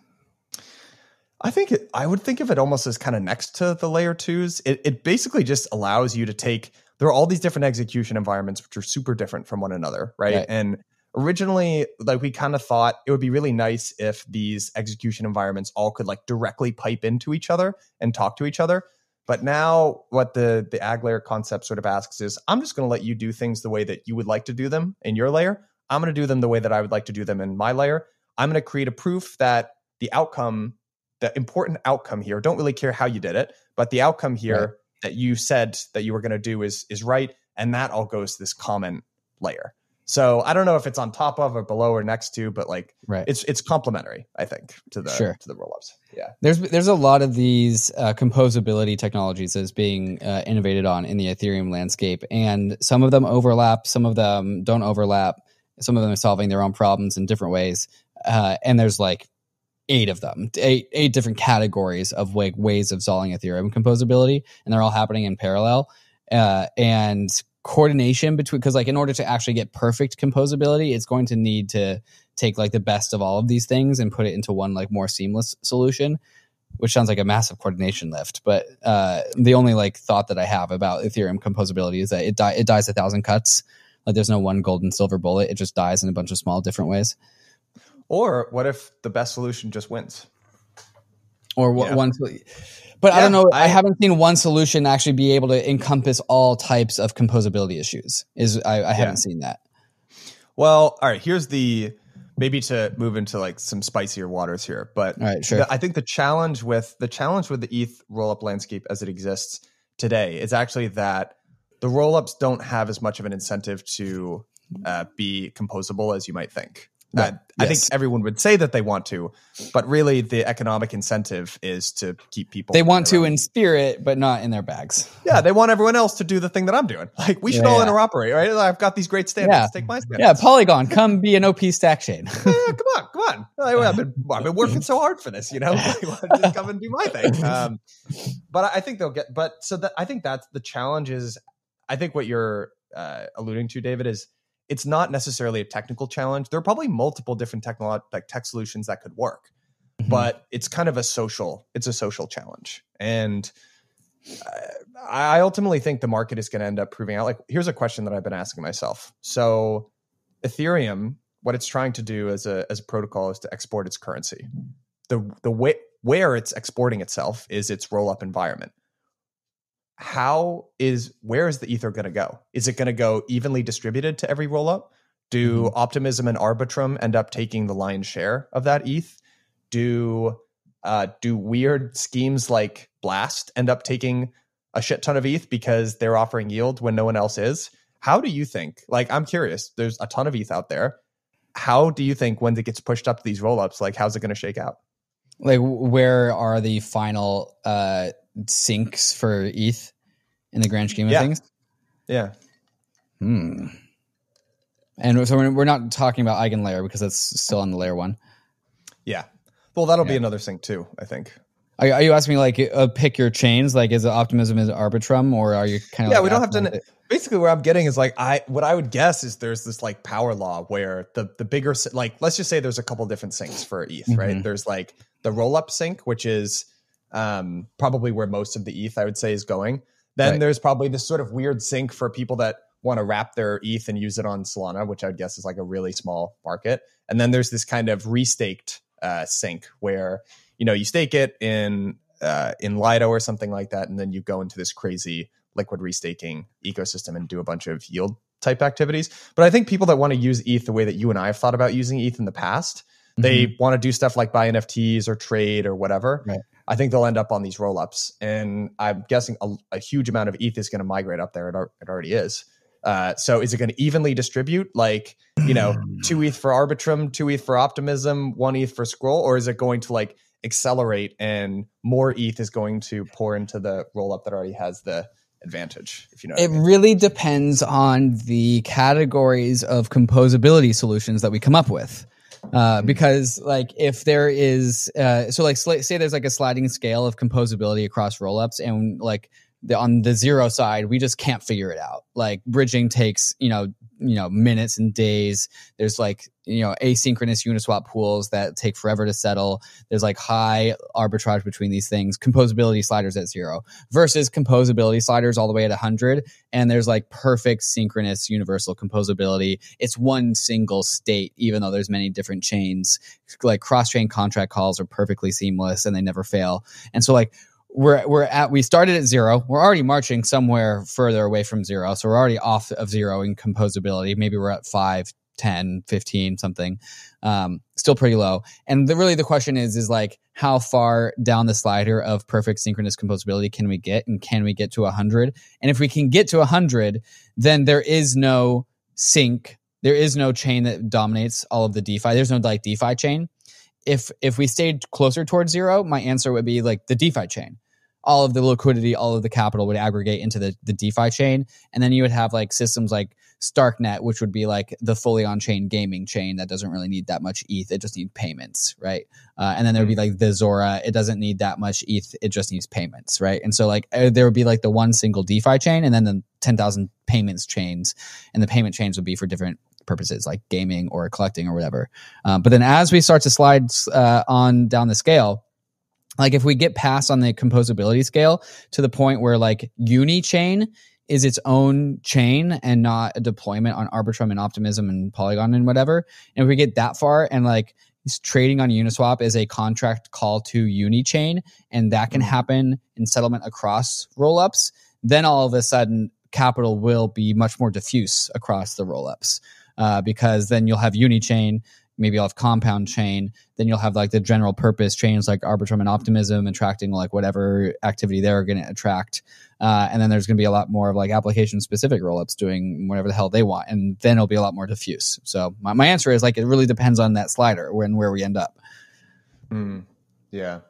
Speaker 2: I think it, I would think of it almost as kind of next to the layer twos. It, it basically just allows you to take, there are all these different execution environments, which are super different from one another, right?
Speaker 1: Right.
Speaker 2: And originally, like we kind of thought it would be really nice if these execution environments all could like directly pipe into each other and talk to each other. But now what the, the A G layer concept sort of asks is, I'm just going to let you do things the way that you would like to do them in your layer. I'm going to do them the way that I would like to do them in my layer. I'm going to create a proof that the outcome, the important outcome here, don't really care how you did it, but the outcome here
Speaker 1: Right.
Speaker 2: that you said that you were going to do is is right. And that all goes to this common layer. So I don't know if it's on top of or below or next to, but like
Speaker 1: Right.
Speaker 2: it's it's complementary, I think, to the
Speaker 1: Sure.
Speaker 2: to the rollups. Yeah.
Speaker 1: There's there's a lot of these uh, composability technologies that's being uh, innovated on in the Ethereum landscape, and some of them overlap, some of them don't overlap, some of them are solving their own problems in different ways, uh, and there's like eight of them, eight eight different categories of like ways of solving Ethereum composability, and they're all happening in parallel. Uh, and coordination between, because like in order to actually get perfect composability, it's going to need to take like the best of all of these things and put it into one like more seamless solution, which sounds like a massive coordination lift. But uh, the only like thought that I have about Ethereum composability is that it di- it dies a thousand cuts. Like there's no one gold and silver bullet. It just dies in a bunch of small different ways.
Speaker 2: Or what if the best solution just wins?
Speaker 1: Or what
Speaker 2: Yeah.
Speaker 1: one, but I
Speaker 2: Yeah,
Speaker 1: don't know. I,
Speaker 2: I-
Speaker 1: haven't seen one solution actually be able to encompass all types of composability issues. Is I, I haven't seen that.
Speaker 2: Well, all right, here's the, maybe to move into like some spicier waters here, but
Speaker 1: All right, sure.
Speaker 2: the, I think the challenge with the challenge with the E T H rollup landscape as it exists today is actually that the rollups don't have as much of an incentive to uh, be composable as you might think.
Speaker 1: Right.
Speaker 2: Uh, I
Speaker 1: Yes.
Speaker 2: think everyone would say that they want to, but really the economic incentive is to keep people.
Speaker 1: They want to
Speaker 2: around.
Speaker 1: in spirit, but not in their bags.
Speaker 2: Yeah, they want everyone else to do the thing that I'm doing. Like we should
Speaker 1: Yeah,
Speaker 2: all
Speaker 1: yeah.
Speaker 2: interoperate, right? I've got these great standards.
Speaker 1: Yeah.
Speaker 2: Take my standards.
Speaker 1: Yeah, Polygon, come be an O P stack chain.
Speaker 2: Yeah, come on, come on. I- I've been, I've been working so hard for this, you know. Like, why don't you just come and do my thing. Um, but I I think they'll get. But so that I think that's the challenge. Is I think what you're uh, alluding to, David, is it's not necessarily a technical challenge. There are probably multiple different technolo- like tech solutions that could work,
Speaker 1: Mhm.
Speaker 2: but it's kind of a social. It's a social challenge, and uh, I ultimately think the market is going to end up proving out. Like, here's a question that I've been asking myself. So, Ethereum, what it's trying to do as a as a protocol is to export its currency. The the way where it's exporting itself is its roll up environment. How is where is the ether going to go? Is it going to go evenly distributed to every roll up? Do
Speaker 1: Mhm.
Speaker 2: Optimism and Arbitrum end up taking the lion's share of that E T H? Do uh, do weird schemes like Blast end up taking a shit ton of E T H because they're offering yield when no one else is? How do you think? Like, I'm curious. There's a ton of E T H out there. How do you think when it gets pushed up to these rollups, like how's it going to shake out?
Speaker 1: Like, where are the final uh, sinks for E T H in the grand scheme of
Speaker 2: Yeah.
Speaker 1: things?
Speaker 2: Yeah.
Speaker 1: Hmm. And so we're we're not talking about Eigenlayer because that's still on the layer one.
Speaker 2: Yeah. Well, that'll
Speaker 1: Yeah.
Speaker 2: be another sync too, I think.
Speaker 1: Are, are you asking me like uh, pick your chains? Like, is it Optimism, is it Arbitrum, or are you kind of
Speaker 2: Yeah,
Speaker 1: like
Speaker 2: we don't have
Speaker 1: asking,
Speaker 2: to.
Speaker 1: like,
Speaker 2: Basically, where I'm getting is like I what I would guess is there's this like power law where the the bigger sy- like let's just say there's a couple different syncs for E T H, right?
Speaker 1: Mhm.
Speaker 2: There's like the roll up sync, which is um, probably where most of the E T H I would say is going. Then
Speaker 1: Right.
Speaker 2: there's probably this sort of weird sync for people that want to wrap their E T H and use it on Solana, which I would guess is like a really small market. And then there's this kind of restaked uh, sync where you know you stake it in uh, in Lido or something like that, and then you go into this crazy liquid restaking ecosystem and do a bunch of yield type activities. But I think people that want to use E T H the way that you and I have thought about using E T H in the past, mm-hmm. they want to do stuff like buy N F Ts or trade or whatever. Right. I think they'll end up on these rollups. And I'm guessing a, a huge amount of E T H is going to migrate up there. It, ar- it already is. Uh, so is it going to evenly distribute, like, you know, two E T H for Arbitrum, two E T H for Optimism, one E T H for Scroll, or is it going to like accelerate and more E T H is going to pour into the rollup that already has the advantage? If you know,
Speaker 1: it
Speaker 2: what I mean.
Speaker 1: Really depends on the categories of composability solutions that we come up with. Uh, because like if there is, uh, so like sl- say there's like a sliding scale of composability across rollups, and like the, on the zero side, we just can't figure it out. Like bridging takes, you know, you know, minutes and days. There's like, you know, asynchronous Uniswap pools that take forever to settle. There's like high arbitrage between these things. Composability sliders at zero versus composability sliders all the way at one hundred. And there's like perfect synchronous universal composability. It's one single state, even though there's many different chains. Like cross-chain contract calls are perfectly seamless and they never fail. And so like, We're we're at we started at zero. We're already marching somewhere further away from zero. So we're already off of zero in composability. Maybe we're at five, ten, fifteen, something. Um, still pretty low. And the, really the question is, is like, how far down the slider of perfect synchronous composability can we get? And can we get to one hundred? And if we can get to one hundred, then there is no sync. There is no chain that dominates all of the DeFi. There's no like DeFi chain. If if we stayed closer towards zero, my answer would be like the DeFi chain. All of the liquidity, all of the capital would aggregate into the, the DeFi chain. And then you would have like systems like Starknet, which would be like the fully on-chain gaming chain that doesn't really need that much E T H. It just needs payments, right? Uh, and then there would be like the Zora. It doesn't need that much E T H. It just needs payments, right? And so like uh, there would be like the one single DeFi chain and then the ten thousand payments chains. And the payment chains would be for different purposes like gaming or collecting or whatever. Um, but then as we start to slide uh, on down the scale, like if we get past on the composability scale to the point where like Unichain is its own chain and not a deployment on Arbitrum and Optimism and Polygon and whatever, and if we get that far and like trading on Uniswap is a contract call to Unichain, and that can happen in settlement across rollups, then all of a sudden capital will be much more diffuse across the rollups. Uh, because then you'll have Unichain, maybe you'll have Compound Chain, then you'll have like the general purpose chains like Arbitrum and Optimism attracting like whatever activity they're going to attract. Uh, and then there's going to be a lot more of like application specific rollups doing whatever the hell they want. And then it'll be a lot more diffuse. So my, my answer is like, it really depends on that slider when where we end up.
Speaker 2: Mm, yeah.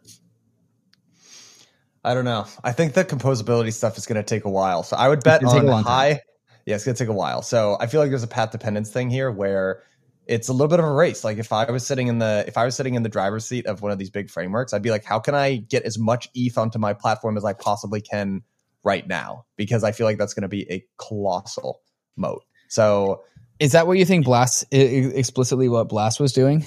Speaker 2: I don't know. I think the composability stuff is going to take a while. So I would bet on high. Time. Yeah, it's going to take a while. So I feel like there's a path dependence thing here where it's a little bit of a race. Like if I was sitting in the if I was sitting in the driver's seat of one of these big frameworks, I'd be like, how can I get as much E T H onto my platform as I possibly can right now? Because I feel like that's going to be a colossal moat. So
Speaker 1: is that what you think Blast explicitly what Blast was doing?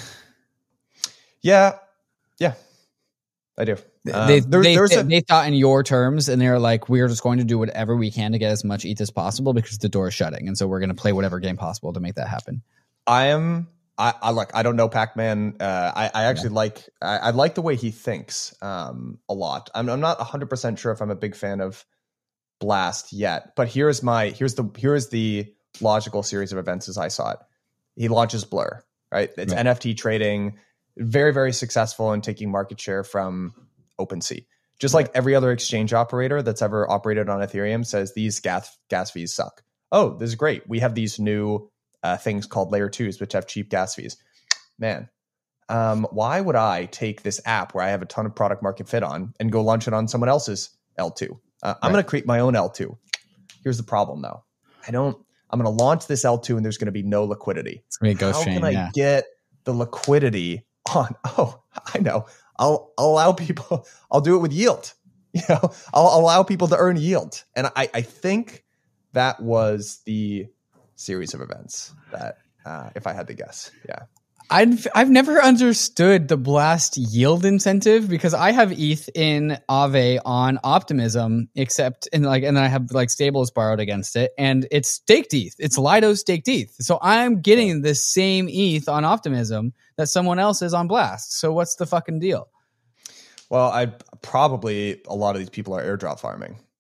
Speaker 2: Yeah. Yeah. I do. Um,
Speaker 1: they,
Speaker 2: there,
Speaker 1: they,
Speaker 2: a,
Speaker 1: they thought in your terms, and they're like, we're just going to do whatever we can to get as much E T H as possible because the door is shutting, and so we're going to play whatever game possible to make that happen.
Speaker 2: I am. I, I like. I don't know Pac-Man. Uh, I, I actually yeah. like. I, I like the way he thinks um, a lot. I'm, I'm not one hundred percent sure if I'm a big fan of Blast yet, but here's my. Here's the. Here's the logical series of events as I saw it. He launches Blur. Right. It's right. N F T trading. Very, very successful in taking market share from OpenSea. Just like every other exchange operator that's ever operated on Ethereum says these gas gas fees suck. Oh, this is great. We have these new uh, things called layer twos, which have cheap gas fees. Man, um, why would I take this app where I have a ton of product market fit on and go launch it on someone else's L two? Uh, I'm right. going to create my own L two. Here's the problem, though. I don't. I'm going to launch this L two and there's going to be no liquidity.
Speaker 1: It's going to be a ghost
Speaker 2: How
Speaker 1: chain,
Speaker 2: can I
Speaker 1: yeah.
Speaker 2: get the liquidity on? Oh, I know. I'll, I'll allow people, I'll do it with yield. You know, I'll, I'll allow people to earn yield. And I, I think that was the series of events that, uh, if I had to guess, yeah.
Speaker 1: I've I've never understood the Blast yield incentive because I have E T H in Aave on Optimism, except in like, and then I have like Stables borrowed against it, and it's staked E T H. It's Lido staked E T H. So I'm getting the same E T H on Optimism that someone else is on Blast. So what's the fucking deal?
Speaker 2: Well, I probably a lot of these people are airdrop farming.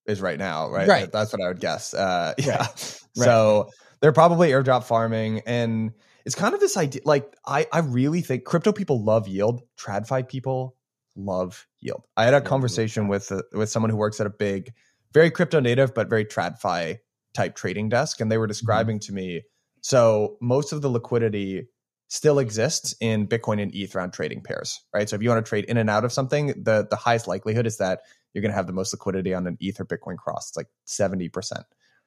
Speaker 2: is right now, right?
Speaker 1: Right.
Speaker 2: That's what I would guess. Uh, yeah.
Speaker 1: Right.
Speaker 2: So they're probably airdrop farming, and it's kind of this idea. Like I, I really think crypto people love yield. TradFi people love yield. I had a conversation with uh, with someone who works at a big, very crypto native but very TradFi type trading desk, and they were describing mm-hmm. to me. So most of the liquidity still exists in Bitcoin and E T H around trading pairs, right? So if you want to trade in and out of something, the the highest likelihood is that you're going to have the most liquidity on an E T H or Bitcoin cross. It's like seventy percent.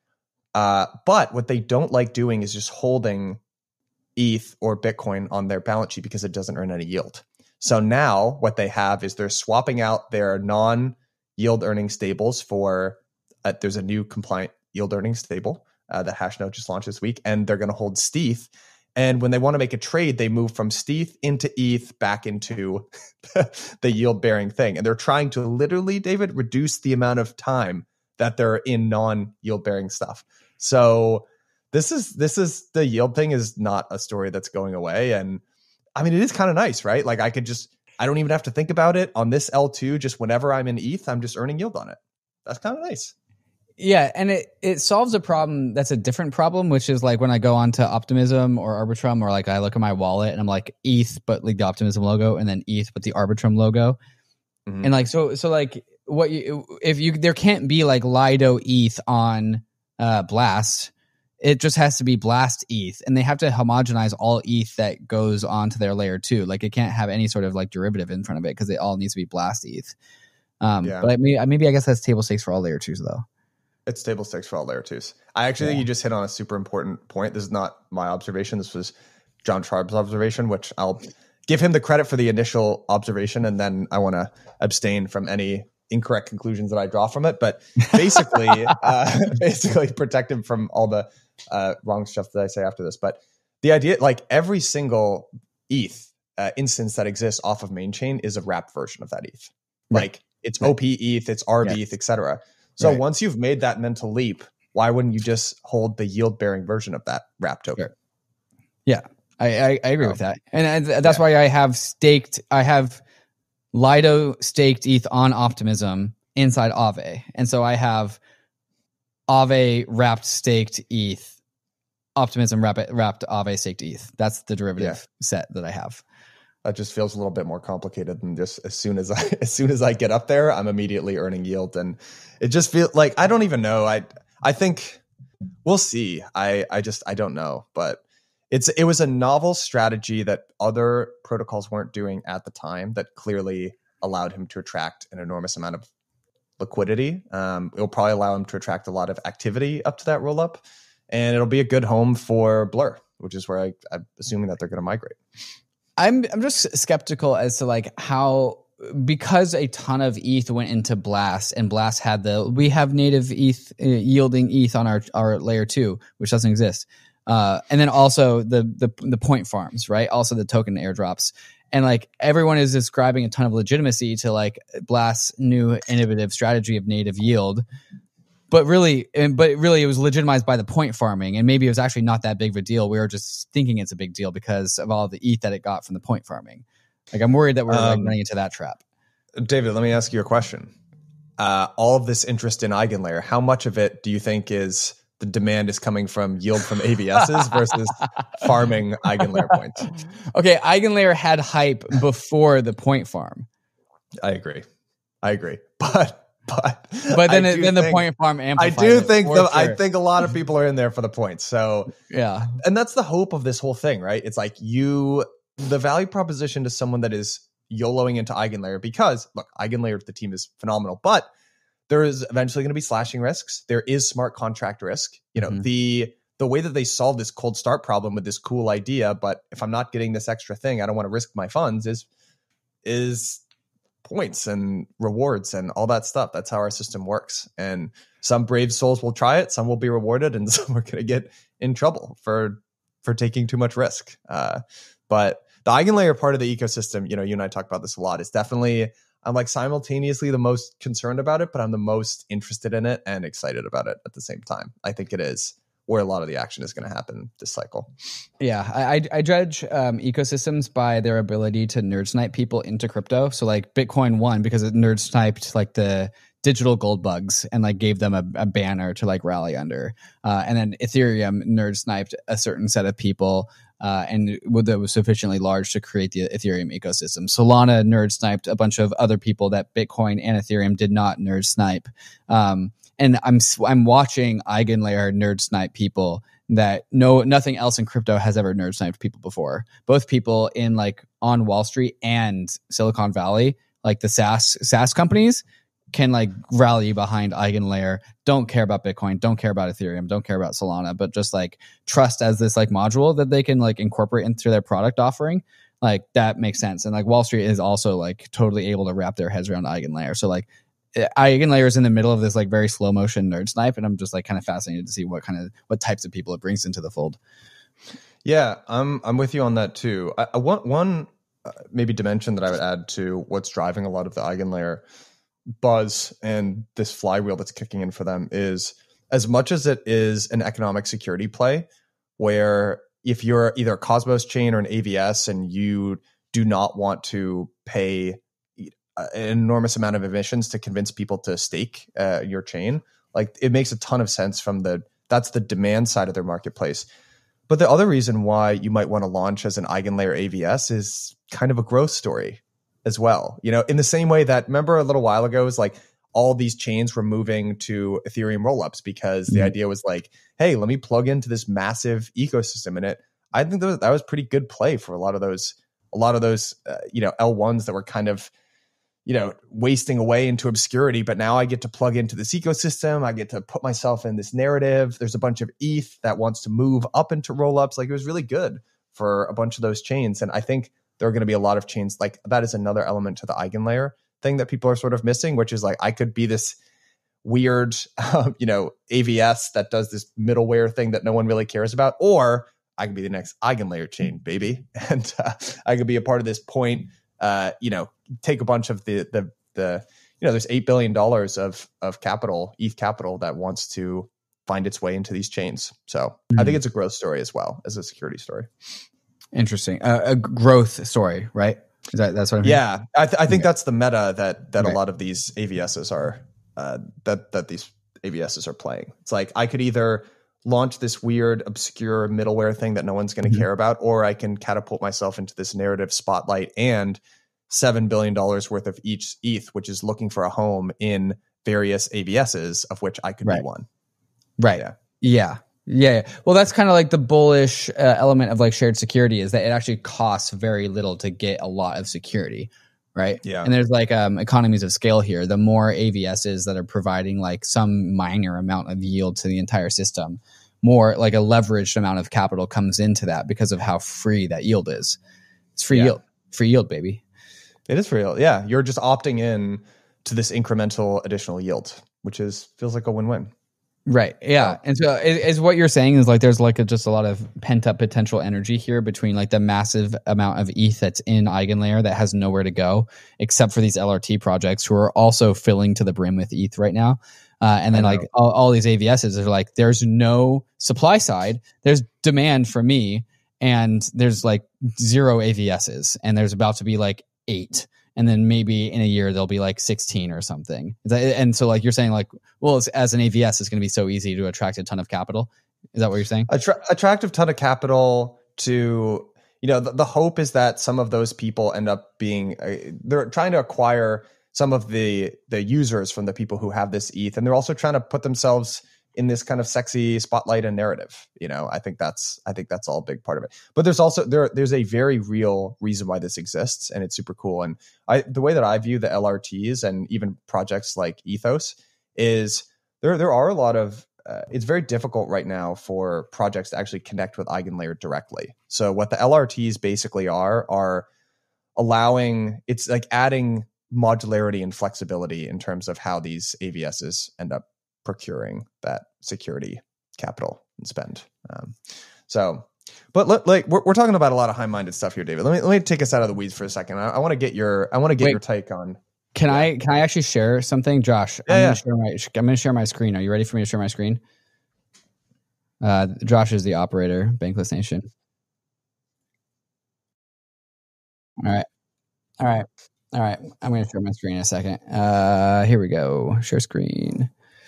Speaker 2: Uh, but what they don't like doing is just holding E T H or Bitcoin on their balance sheet because it doesn't earn any yield. So now what they have is they're swapping out their non-yield earning stables for, uh, there's a new compliant yield earning stable uh, that Hashnote just launched this week, and they're going to hold S T E T H. And when they want to make a trade, they move from S T E T H into E T H back into the yield-bearing thing. And they're trying to literally, David, reduce the amount of time that they're in non-yield-bearing stuff. So this is this is the yield thing is not a story that's going away. And I mean, it is kind of nice, right? Like I could just, I don't even have to think about it on this L two. Just whenever I'm in E T H, I'm just earning yield on it. That's kind of nice.
Speaker 1: Yeah, and it, it solves a problem that's a different problem, which is like when I go onto Optimism or Arbitrum, or like I look at my wallet and I'm like E T H, but like the Optimism logo, and then E T H, but the Arbitrum logo. Mm-hmm. And like, so, so like what you, if you, there can't be like Lido E T H on uh, Blast. It just has to be Blast E T H, and they have to homogenize all E T H that goes onto their layer two. Like it can't have any sort of like derivative in front of it because it all needs to be Blast E T H. Um, yeah. But maybe, maybe I guess that's table stakes for all layer twos though.
Speaker 2: It's table stakes for all layer twos. I actually yeah. think you just hit on a super important point. This is not my observation. This was John Schwab's observation, which I'll give him the credit for the initial observation, and then I want to abstain from any incorrect conclusions that I draw from it. But basically, uh, basically protect him from all the uh, wrong stuff that I say after this. But the idea, like every single E T H uh, instance that exists off of main chain is a wrapped version of that E T H. Right. Like it's right. O P E T H, it's R B yes. E T H, et cetera. So right. once you've made that mental leap, why wouldn't you just hold the yield-bearing version of that wrap token? Sure.
Speaker 1: Yeah, I, I, I agree um, with that. And that's yeah. why I have staked, I have Lido staked E T H on Optimism inside Aave. And so I have Aave wrapped staked E T H, Optimism wrapped, wrapped Aave staked E T H. That's the derivative yeah. set that I have.
Speaker 2: That just feels a little bit more complicated than just as soon as I as soon as I get up there, I'm immediately earning yield, and it just feels like I don't even know. I I think we'll see. I I just I don't know, but it's it was a novel strategy that other protocols weren't doing at the time that clearly allowed him to attract an enormous amount of liquidity. Um, it'll probably allow him to attract a lot of activity up to that roll up, and it'll be a good home for Blur, which is where I, I'm assuming that they're going to migrate.
Speaker 1: I'm I'm just skeptical as to like how, because a ton of E T H went into Blast, and Blast had the, we have native E T H uh, yielding E T H on our, our layer two, which doesn't exist. Uh, and then also the, the, the point farms, right? Also the token airdrops. And like everyone is ascribing a ton of legitimacy to like Blast's new innovative strategy of native yield. But really, but really, it was legitimized by the point farming, and maybe it was actually not that big of a deal. We were just thinking it's a big deal because of all the E T H that it got from the point farming. Like, I'm worried that we're um, like running into that trap.
Speaker 2: David, let me ask you a question. Uh, all of this interest in EigenLayer, how much of it do you think is the demand is coming from yield from A B Ss versus farming EigenLayer points?
Speaker 1: Okay, EigenLayer had hype before the point farm.
Speaker 2: I agree. I agree, but. But,
Speaker 1: but then, it, then the think, point farm amplifies.
Speaker 2: I do think the, sure. I think a lot of people are in there for the points. So
Speaker 1: yeah,
Speaker 2: and that's the hope of this whole thing, right? It's like you, the value proposition to someone that is YOLOing into EigenLayer, because look, EigenLayer, the team is phenomenal, but there is eventually going to be slashing risks. There is smart contract risk. You know, mm-hmm. the the way that they solve this cold start problem with this cool idea, but if I'm not getting this extra thing, I don't want to risk my funds. Is is points and rewards and all that stuff. That's how our system works. And some brave souls will try it, some will be rewarded, and some are going to get in trouble for for taking too much risk. Uh, but the EigenLayer part of the ecosystem, you know, you and I talk about this a lot. It's definitely, I'm like simultaneously the most concerned about it, but I'm the most interested in it and excited about it at the same time. I think it is where a lot of the action is going to happen this cycle.
Speaker 1: Yeah, I, I judge um, ecosystems by their ability to nerd snipe people into crypto. So like Bitcoin won because it nerd sniped like the digital gold bugs and like gave them a, a banner to like rally under. Uh, and then Ethereum nerd sniped a certain set of people uh, and that was sufficiently large to create the Ethereum ecosystem. Solana nerd sniped a bunch of other people that Bitcoin and Ethereum did not nerd snipe. Um, and I'm I'm watching EigenLayer nerd snipe people that no nothing else in crypto has ever nerd sniped people before. Both people in like on Wall Street and Silicon Valley, like the SaaS SaaS companies, can like rally behind EigenLayer, don't care about Bitcoin, don't care about Ethereum, don't care about Solana, but just like trust as this like module that they can like incorporate into their product offering. Like that makes sense. And like Wall Street is also like totally able to wrap their heads around EigenLayer. So like EigenLayer is in the middle of this like very slow motion nerd snipe. And I'm just like kind of fascinated to see what kind of, what types of people it brings into the fold.
Speaker 2: Yeah, I'm, I'm with you on that too. I, I want one uh, maybe dimension that I would add to what's driving a lot of the EigenLayer buzz and this flywheel that's kicking in for them is, as much as it is an economic security play, where if you're either a Cosmos chain or an A V S and you do not want to pay an enormous amount of emissions to convince people to stake uh, your chain, like it makes a ton of sense from the, that's the demand side of their marketplace. But the other reason why you might want to launch as an EigenLayer A V S is kind of a growth story as well. You know, in the same way that, remember a little while ago, it was like all these chains were moving to Ethereum rollups because mm-hmm. the idea was like, hey, let me plug into this massive ecosystem in it. I think that was, that was pretty good play for a lot of those, a lot of those, uh, you know, L ones that were kind of, you know, wasting away into obscurity. But now I get to plug into this ecosystem. I get to put myself in this narrative. There's a bunch of E T H that wants to move up into rollups. Like it was really good for a bunch of those chains. And I think there are going to be a lot of chains like that. Is another element to the EigenLayer thing that people are sort of missing, which is like, I could be this weird, um, you know, A V S that does this middleware thing that no one really cares about, or I could be the next EigenLayer chain, baby. And uh, I could be a part of this point, uh, you know, take a bunch of the, the, the, you know, there's eight billion dollars of, of capital, E T H capital that wants to find its way into these chains. So mm-hmm. I think it's a growth story as well as a security story.
Speaker 1: Interesting. Uh, a growth story, right? Is that, that's what I'm
Speaker 2: Yeah.
Speaker 1: hearing?
Speaker 2: I, th- I think okay. that's the meta that, that
Speaker 1: right.
Speaker 2: a lot of these A V Ss are, uh, that, that these A V Ss are playing. It's like, I could either launch this weird, obscure middleware thing that no one's going to mm-hmm. care about, or I can catapult myself into this narrative spotlight and seven billion dollars worth of each E T H, which is looking for a home in various A V Ss, of which I could
Speaker 1: right.
Speaker 2: be one.
Speaker 1: Right. Yeah. Yeah. Yeah. Well, that's kind of like the bullish uh, element of like shared security, is that it actually costs very little to get a lot of security. Right.
Speaker 2: Yeah.
Speaker 1: And there's like um, economies of scale here. The more A V Ss that are providing like some minor amount of yield to the entire system, more like a leveraged amount of capital comes into that because of how free that yield is. It's free yeah. yield, free yield, baby.
Speaker 2: It is free yield. Yeah. You're just opting in to this incremental additional yield, which is feels like a win-win.
Speaker 1: Right. Yeah. And so is, is what you're saying is like there's like a, just a lot of pent up potential energy here between like the massive amount of E T H that's in EigenLayer that has nowhere to go except for these L R T projects who are also filling to the brim with E T H right now. Uh, and then like all, all these A V Ss are like, there's no supply side. There's demand for me. And there's like zero A V Ss. And there's about to be like eight. And then maybe in a year, there'll be like sixteen or something. And so like you're saying like, well, it's, as an A V S, it's going to be so easy to attract a ton of capital. Is that what you're saying?
Speaker 2: Attra- attractive ton of capital to, you know, the, the hope is that some of those people end up being, uh, they're trying to acquire some of the the users from the people who have this E T H. And they're also trying to put themselves in this kind of sexy spotlight and narrative. You know, I think that's, I think that's all a big part of it. But there's also, there, there's a very real reason why this exists, and it's super cool. And I, the way that I view the L R Ts and even projects like Ethos is there, there are a lot of, uh, it's very difficult right now for projects to actually connect with EigenLayer directly. So what the L R Ts basically are, are allowing, it's like adding modularity and flexibility in terms of how these A V Ss end up procuring that security capital and spend. Um, so, but let, like we're, we're talking about a lot of high-minded stuff here, David. Let me let me take us out of the weeds for a second. I, I want to get your I want to get Wait, your take on.
Speaker 1: Can yeah. I can I actually share something, Josh?
Speaker 2: Yeah,
Speaker 1: I'm
Speaker 2: yeah.
Speaker 1: gonna share my I'm gonna share my screen. Are you ready for me to share my screen? Uh, Josh is the operator, Bankless Nation. All right, all right. All right, I'm going to share my screen in a second. Uh, here we go. Share screen.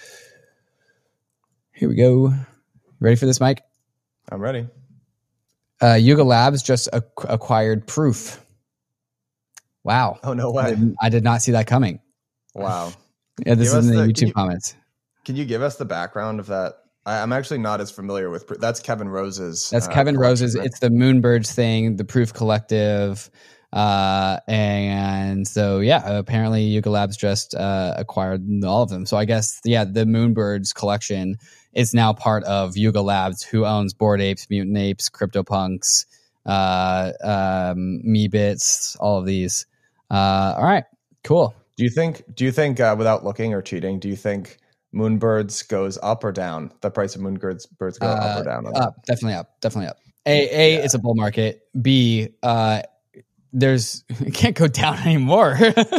Speaker 1: Here we go. Ready for this, Mike?
Speaker 2: I'm ready.
Speaker 1: Uh, Yuga Labs just ac- acquired Proof. Wow.
Speaker 2: Oh, no way.
Speaker 1: I did, I did not see that coming.
Speaker 2: Wow.
Speaker 1: Yeah, this
Speaker 2: Give
Speaker 1: is in the
Speaker 2: the,
Speaker 1: YouTube
Speaker 2: you,
Speaker 1: comments.
Speaker 2: Can you give us the background of that? I, I'm actually not as familiar with Proof. That's Kevin Rose's.
Speaker 1: That's
Speaker 2: uh,
Speaker 1: Kevin Rose's.
Speaker 2: right?
Speaker 1: It's the Moonbirds thing, the Proof Collective. Uh, and so, yeah, apparently Yuga Labs just uh, acquired all of them. So I guess, yeah, the Moonbirds collection is now part of Yuga Labs, who owns Bored Apes, Mutant Apes, CryptoPunks, uh, um, Meebits, all of these. Uh, all right, cool.
Speaker 2: Do you think, do you think uh, without looking or cheating, do you think Moonbirds goes up or down? The price of Moonbirds birds go uh, up or down?
Speaker 1: Up, that? Definitely up, definitely up. A, A, yeah. It's a bull market. B, uh, there's it can't go down anymore.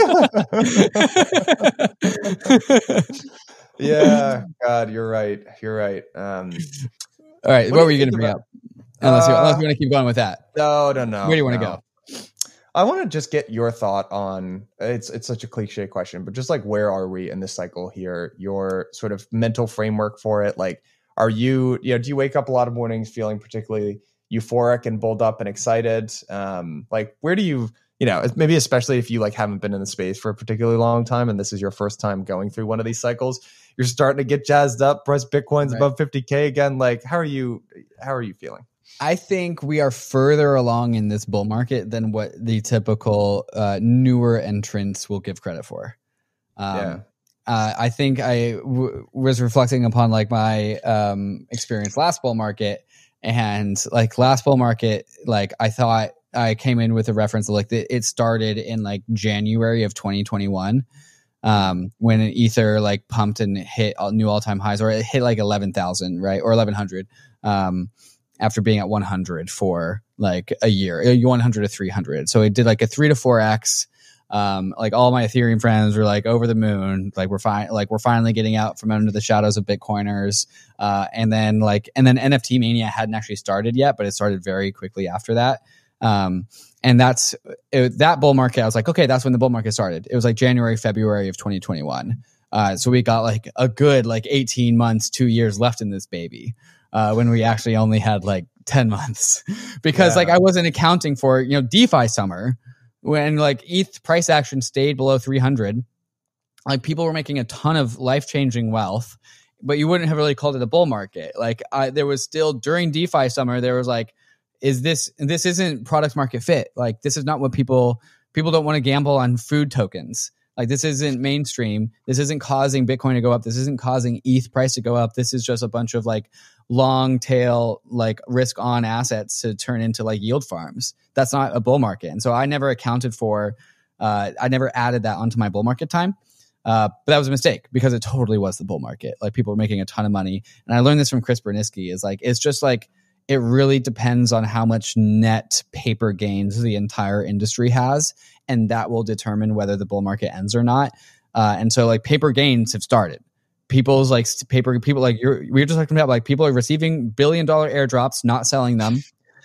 Speaker 2: Yeah, God, you're right. You're right. Um,
Speaker 1: All right, what, what were you going to bring about, up? Unless, uh, you, unless you want to keep going with that.
Speaker 2: No, no, no.
Speaker 1: Where do you want to
Speaker 2: no.
Speaker 1: go?
Speaker 2: I want to just get your thought on it's. It's such a cliche question, but just like where are we in this cycle here? Your sort of mental framework for it. Like, are you? You know, do you wake up a lot of mornings feeling particularly euphoric and bulled up and excited? Um, like, where do you? You know, maybe especially if you like haven't been in the space for a particularly long time, and this is your first time going through one of these cycles, you're starting to get jazzed up. Price Bitcoin's right. above fifty K again. Like, how are you? How are you feeling?
Speaker 1: I think we are further along in this bull market than what the typical uh, newer entrants will give credit for. Um, yeah. Uh, I think I w- was reflecting upon like my um, experience last bull market, and like last bull market, like I thought I came in with a reference of like the, it started in like January of twenty twenty-one. Um, when an Ether like pumped and hit all, new all time highs, or it hit like eleven thousand, right? Or eleven hundred. Um, after being at one hundred for like a year, one hundred to three hundred. So it did like a three to four X. Um, like all my Ethereum friends were like over the moon. Like we're fine. Like we're finally getting out from under the shadows of Bitcoiners. Uh, and then like, and then N F T mania hadn't actually started yet, but it started very quickly after that. Um, and that's it, that bull market. I was like, okay, that's when the bull market started. It was like January, February of twenty twenty-one. Uh, so we got like a good like eighteen months, two years left in this baby. Uh, when we actually only had like ten months because yeah. like I wasn't accounting for, you know, DeFi summer when like E T H price action stayed below three hundred, like people were making a ton of life-changing wealth, but you wouldn't have really called it a bull market. Like I, there was still during DeFi summer, there was like, is this, this isn't product market fit. Like this is not what people, people don't want to gamble on food tokens. Like this isn't mainstream. This isn't causing Bitcoin to go up. This isn't causing E T H price to go up. This is just a bunch of like long tail, like risk on assets to turn into like yield farms. That's not a bull market. And so I never accounted for, uh, I never added that onto my bull market time. Uh, but that was a mistake because it totally was the bull market. Like people were making a ton of money. And I learned this from Chris Berniski is like, it's just like, it really depends on how much net paper gains the entire industry has. And that will determine whether the bull market ends or not. Uh, and so like paper gains have started. People's like paper, people like you're, we were just talking about like people are receiving billion dollar airdrops, not selling them.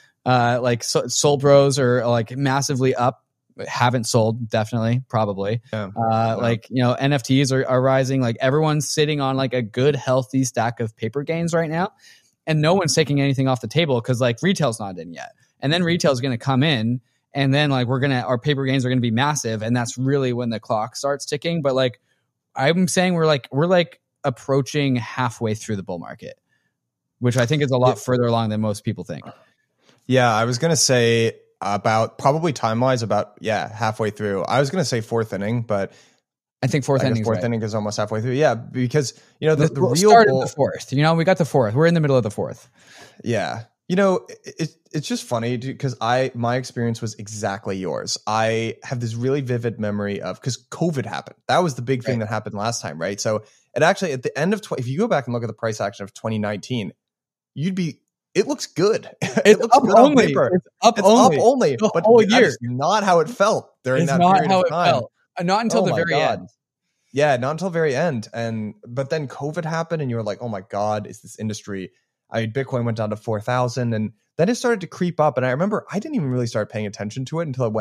Speaker 1: Uh, like so, Soul Bros are like massively up, haven't sold, definitely, probably. Yeah. Uh, yeah. Like, you know, N F Ts are, are rising. Like everyone's sitting on like a good, healthy stack of paper gains right now. And no one's taking anything off the table because like retail's not in yet. And then retail's going to come in. And then like we're going to, our paper gains are going to be massive. And that's really when the clock starts ticking. But like, I'm saying we're like, we're like approaching halfway through the bull market, which I think is a lot yeah. further along than most people think.
Speaker 2: Yeah. I was going to say about probably time wise about, yeah, halfway through. I was going to say fourth inning, but
Speaker 1: I think fourth inning.
Speaker 2: Fourth
Speaker 1: right.
Speaker 2: inning is almost halfway through. Yeah. Because, you know, the, the
Speaker 1: we'll
Speaker 2: real
Speaker 1: start
Speaker 2: bull,
Speaker 1: the fourth, you know, we got the fourth, we're in the middle of the fourth.
Speaker 2: Yeah. You know, it, it's just funny because I my experience was exactly yours. I have this really vivid memory of because COVID happened. That was the big thing right. that happened last time, right? So it actually at the end of tw- if you go back and look at the price action of twenty nineteen, you'd be it looks good.
Speaker 1: It's
Speaker 2: it looks
Speaker 1: up
Speaker 2: good
Speaker 1: only.
Speaker 2: on paper.
Speaker 1: It's up
Speaker 2: it's
Speaker 1: only.
Speaker 2: Up only.
Speaker 1: The
Speaker 2: but
Speaker 1: whole
Speaker 2: that
Speaker 1: year.
Speaker 2: is not how it felt during
Speaker 1: it's
Speaker 2: that
Speaker 1: not
Speaker 2: period
Speaker 1: how
Speaker 2: of
Speaker 1: it
Speaker 2: time.
Speaker 1: Felt. Not until
Speaker 2: oh
Speaker 1: the very
Speaker 2: God.
Speaker 1: end.
Speaker 2: Yeah, not until the very end. And but then COVID happened, and you were like, "Oh my God, is this industry?" I mean, Bitcoin went down to four thousand, and then it started to creep up. And I remember I didn't even really start paying attention to it until it went at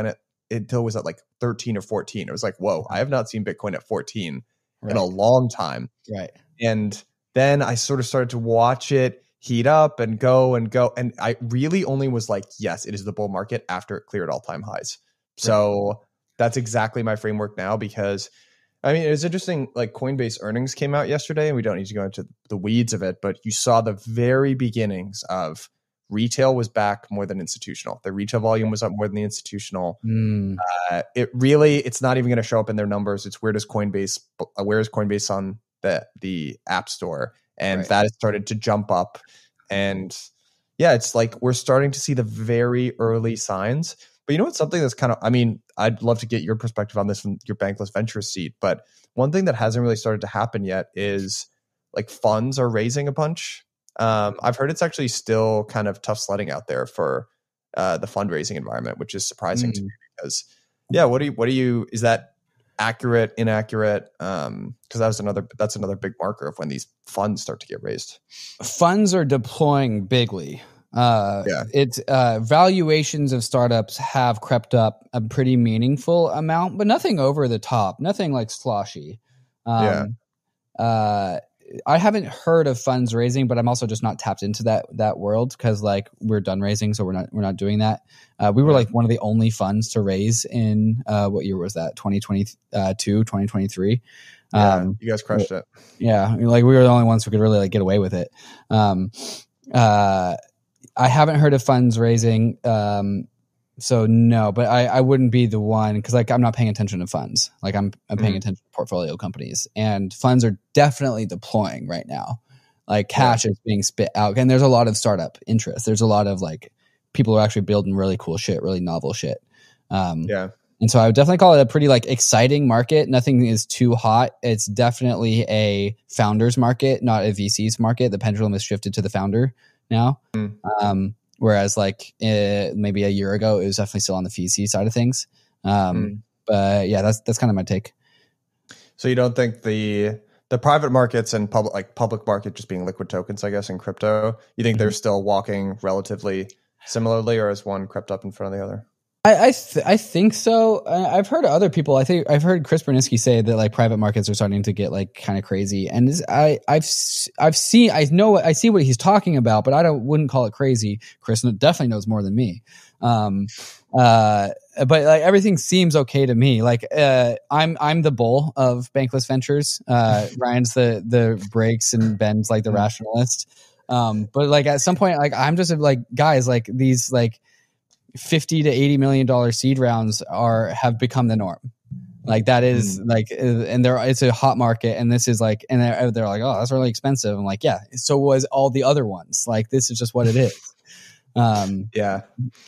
Speaker 2: until it was at like thirteen or fourteen. It was like, whoa, I have not seen Bitcoin at fourteen
Speaker 1: right.
Speaker 2: in a long time.
Speaker 1: Right.
Speaker 2: And then I sort of started to watch it heat up and go and go. And I really only was like, yes, it is the bull market after it cleared all-time highs. So right. that's exactly my framework now, because I mean, it's interesting, like Coinbase earnings came out yesterday, and we don't need to go into the weeds of it, but you saw the very beginnings of retail was back more than institutional. The retail volume was up more than the institutional. Mm. Uh, it really, it's not even going to show up in their numbers. It's where does Coinbase, where is Coinbase on the, the app store? And right. that has started to jump up. And yeah, it's like we're starting to see the very early signs. But you know what's something that's kind of, I mean, I'd love to get your perspective on this from your Bankless Ventures seat. But one thing that hasn't really started to happen yet is like funds are raising a bunch. Um, I've heard it's actually still kind of tough sledding out there for uh, the fundraising environment, which is surprising mm. to me because, yeah, what do you, what do you, is that accurate, inaccurate? Um, because that was another, that's another big marker of when these funds start to get raised.
Speaker 1: Funds are deploying bigly. Uh, yeah. It's uh, valuations of startups have crept up a pretty meaningful amount, but nothing over the top, nothing like sloshy. Um, yeah. Uh, I haven't heard of funds raising, but I'm also just not tapped into that that world because like we're done raising, so we're not we're not doing that. Uh, we were like one of the only funds to raise in uh, what year was that? twenty twenty-two, twenty twenty-three.
Speaker 2: Yeah,
Speaker 1: um,
Speaker 2: you guys crushed it.
Speaker 1: Yeah, like we were the only ones who could really like get away with it. Um, uh, I haven't heard of funds raising. Um, So no, but I, I wouldn't be the one because like I'm not paying attention to funds. Like I'm I'm paying mm-hmm. attention to portfolio companies, and funds are definitely deploying right now. Like cash yeah. is being spit out, and there's a lot of startup interest. There's a lot of like people are actually building really cool shit, really novel shit. Um,
Speaker 2: yeah,
Speaker 1: and so I would definitely call it a pretty like exciting market. Nothing is too hot. It's definitely a founders market, not a V Cs market. The pendulum has shifted to the founder now. Mm. Um, Whereas like uh, maybe a year ago, it was definitely still on the V C side of things. Um, mm. But yeah, that's that's kind of my take.
Speaker 2: So you don't think the the private markets and public like public market just being liquid tokens, I guess, in crypto, you think mm-hmm. they're still walking relatively similarly, or has one crept up in front of the other?
Speaker 1: I I, th- I think so. I, I've heard other people. I think I've heard Chris Berninsky say that like private markets are starting to get like kind of crazy. And this, I I've I've seen I know I see what he's talking about, but I don't wouldn't call it crazy. Chris definitely knows more than me. Um, uh, but like everything seems okay to me. Like uh, I'm I'm the bull of Bankless Ventures. Uh, Ryan's the the breaks and Ben's like the rationalist. Um, but like at some point, like I'm just like guys like these like. fifty to eighty million dollar seed rounds are have become the norm. Like that is mm. like, and there it's a hot market, and this is like, and they're, they're like, oh, that's really expensive. I'm like, yeah, so was all the other ones. Like this is just what it is. Um,
Speaker 2: yeah,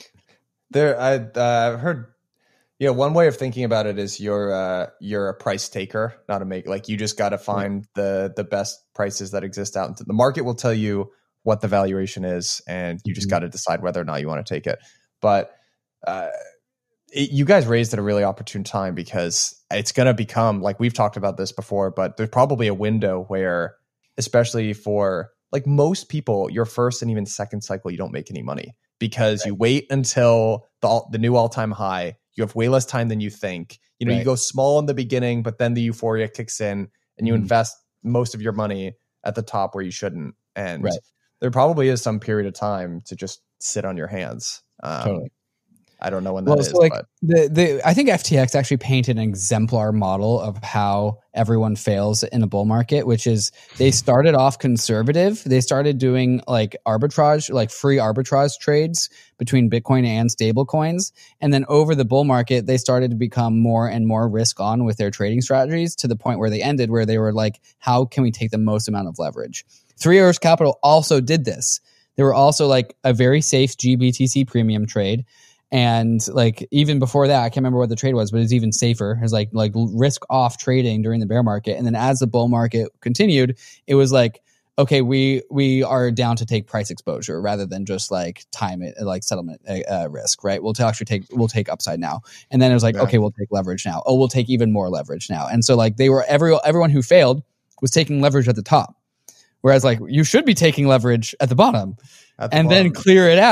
Speaker 2: there. I uh, I've heard. Yeah, one way of thinking about it is you're uh, you're a price taker, not a make. Like you just got to find yeah. the the best prices that exist out into the market. Will tell you what the valuation is, and you just mm-hmm. got to decide whether or not you want to take it. But uh, it, you guys raised at a really opportune time because it's going to become like we've talked about this before, but there's probably a window where, especially for like most people, your first and even second cycle, you don't make any money because right. you wait until the the new all-time high. You have way less time than you think. You know, right. you go small in the beginning, but then the euphoria kicks in and you mm. invest most of your money at the top where you shouldn't. And right. there probably is some period of time to just sit on your hands. Um, totally. I don't know when that well, is. So like but.
Speaker 1: the, the, I think F T X actually painted an exemplar model of how everyone fails in a bull market, which is they started off conservative. They started doing like arbitrage, like free arbitrage trades between Bitcoin and stable coins. And then over the bull market, they started to become more and more risk on with their trading strategies to the point where they ended, where they were like, how can we take the most amount of leverage? Three Arrows Capital also did this. They were also like a very safe G B T C premium trade. And like even before that, I can't remember what the trade was, but it's even safer. It was like like risk off trading during the bear market. And then as the bull market continued, it was like, okay, we we are down to take price exposure rather than just like time it like settlement uh, risk, right? We'll actually take we'll take upside now. And then it was like, yeah. okay, we'll take leverage now. Oh, we'll take even more leverage now. And so like they were every everyone who failed was taking leverage at the top. Whereas like you should be taking leverage at the bottom at the and bottom. Then clear it out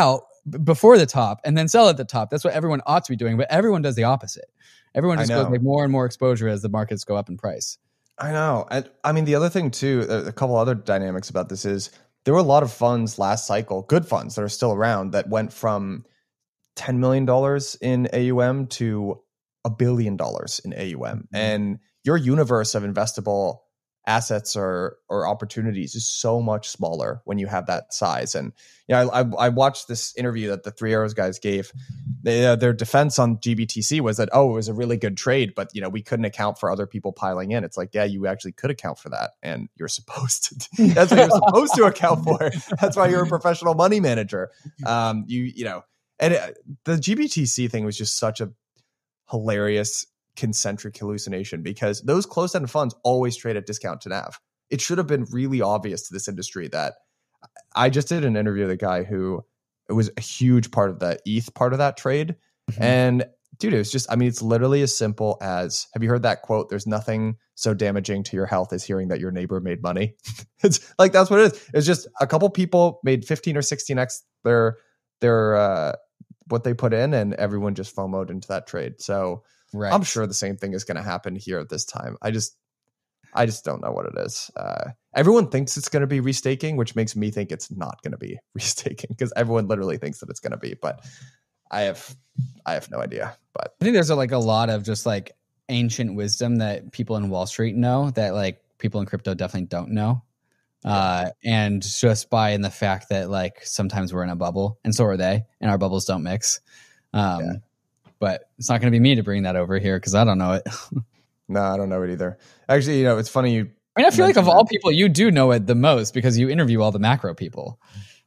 Speaker 1: b- before the top and then sell at the top. That's what everyone ought to be doing, but everyone does the opposite. Everyone just goes like more and more exposure as the markets go up in price.
Speaker 2: I know. And I mean, the other thing too, a couple other dynamics about this is there were a lot of funds last cycle, good funds that are still around, that went from ten million dollars in A U M to a billion dollars in A U M. Mm-hmm. And your universe of investable assets or or opportunities is so much smaller when you have that size. And yeah, you know, I, I watched this interview that the Three Arrows guys gave. They, uh, their defense on G B T C was that, oh, it was a really good trade, but you know, we couldn't account for other people piling in. It's like, yeah, you actually could account for that, and you're supposed to. That's what you're supposed to account for. That's why you're a professional money manager. Um, you you know, and it, the G B T C thing was just such a hilarious concentric hallucination, because those closed-ended funds always trade at discount to N A V. It should have been really obvious to this industry that I just did an interview with a guy who it was a huge part of the E T H part of that trade. Mm-hmm. And dude, it was just, I mean, it's literally as simple as, have you heard that quote? There's nothing so damaging to your health as hearing that your neighbor made money. It's like, that's what it is. It's just a couple people made fifteen or sixteen X their, their, uh, what they put in, and everyone just FOMO'd into that trade. So right. I'm sure the same thing is going to happen here at this time. I just, I just don't know what it is. Uh, everyone thinks it's going to be restaking, which makes me think it's not going to be restaking, because everyone literally thinks that it's going to be. But I have, I have no idea. But
Speaker 1: I think there's a, like a lot of just like ancient wisdom that people in Wall Street know that like people in crypto definitely don't know. Uh, and just by in the fact that like sometimes we're in a bubble, and so are they, and our bubbles don't mix. Um, yeah. But it's not going to be me to bring that over here, because I don't know it.
Speaker 2: No, I don't know it either. Actually, you know, it's funny. You
Speaker 1: I mean, I feel like of that. all people, you do know it the most, because you interview all the macro people.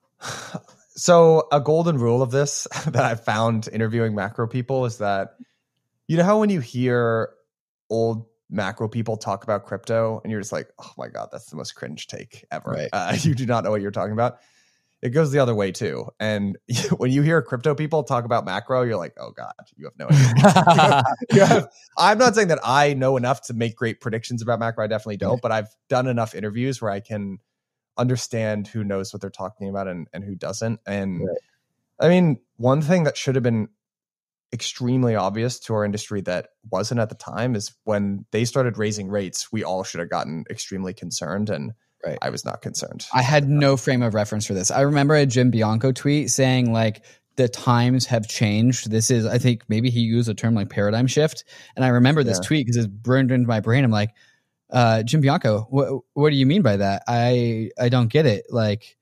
Speaker 2: So a golden rule of this that I found interviewing macro people is that, you know how when you hear old macro people talk about crypto and you're just like, oh my God, that's the most cringe take ever. Right. Uh, you do not know what you're talking about. It goes the other way too. And when you hear crypto people talk about macro, you're like, oh God, you have no idea. you have, you have, I'm not saying that I know enough to make great predictions about macro. I definitely don't, right. But I've done enough interviews where I can understand who knows what they're talking about and, and who doesn't. And right. I mean, one thing that should have been extremely obvious to our industry that wasn't at the time is when they started raising rates, we all should have gotten extremely concerned. And right. I was not concerned.
Speaker 1: I had no frame of reference for this. I remember a Jim Bianco tweet saying like, the times have changed. This is, I think maybe he used a term like paradigm shift. And I remember this yeah. tweet because it's burned into my brain. I'm like, uh, Jim Bianco, what, what do you mean by that? I, I don't get it. Like,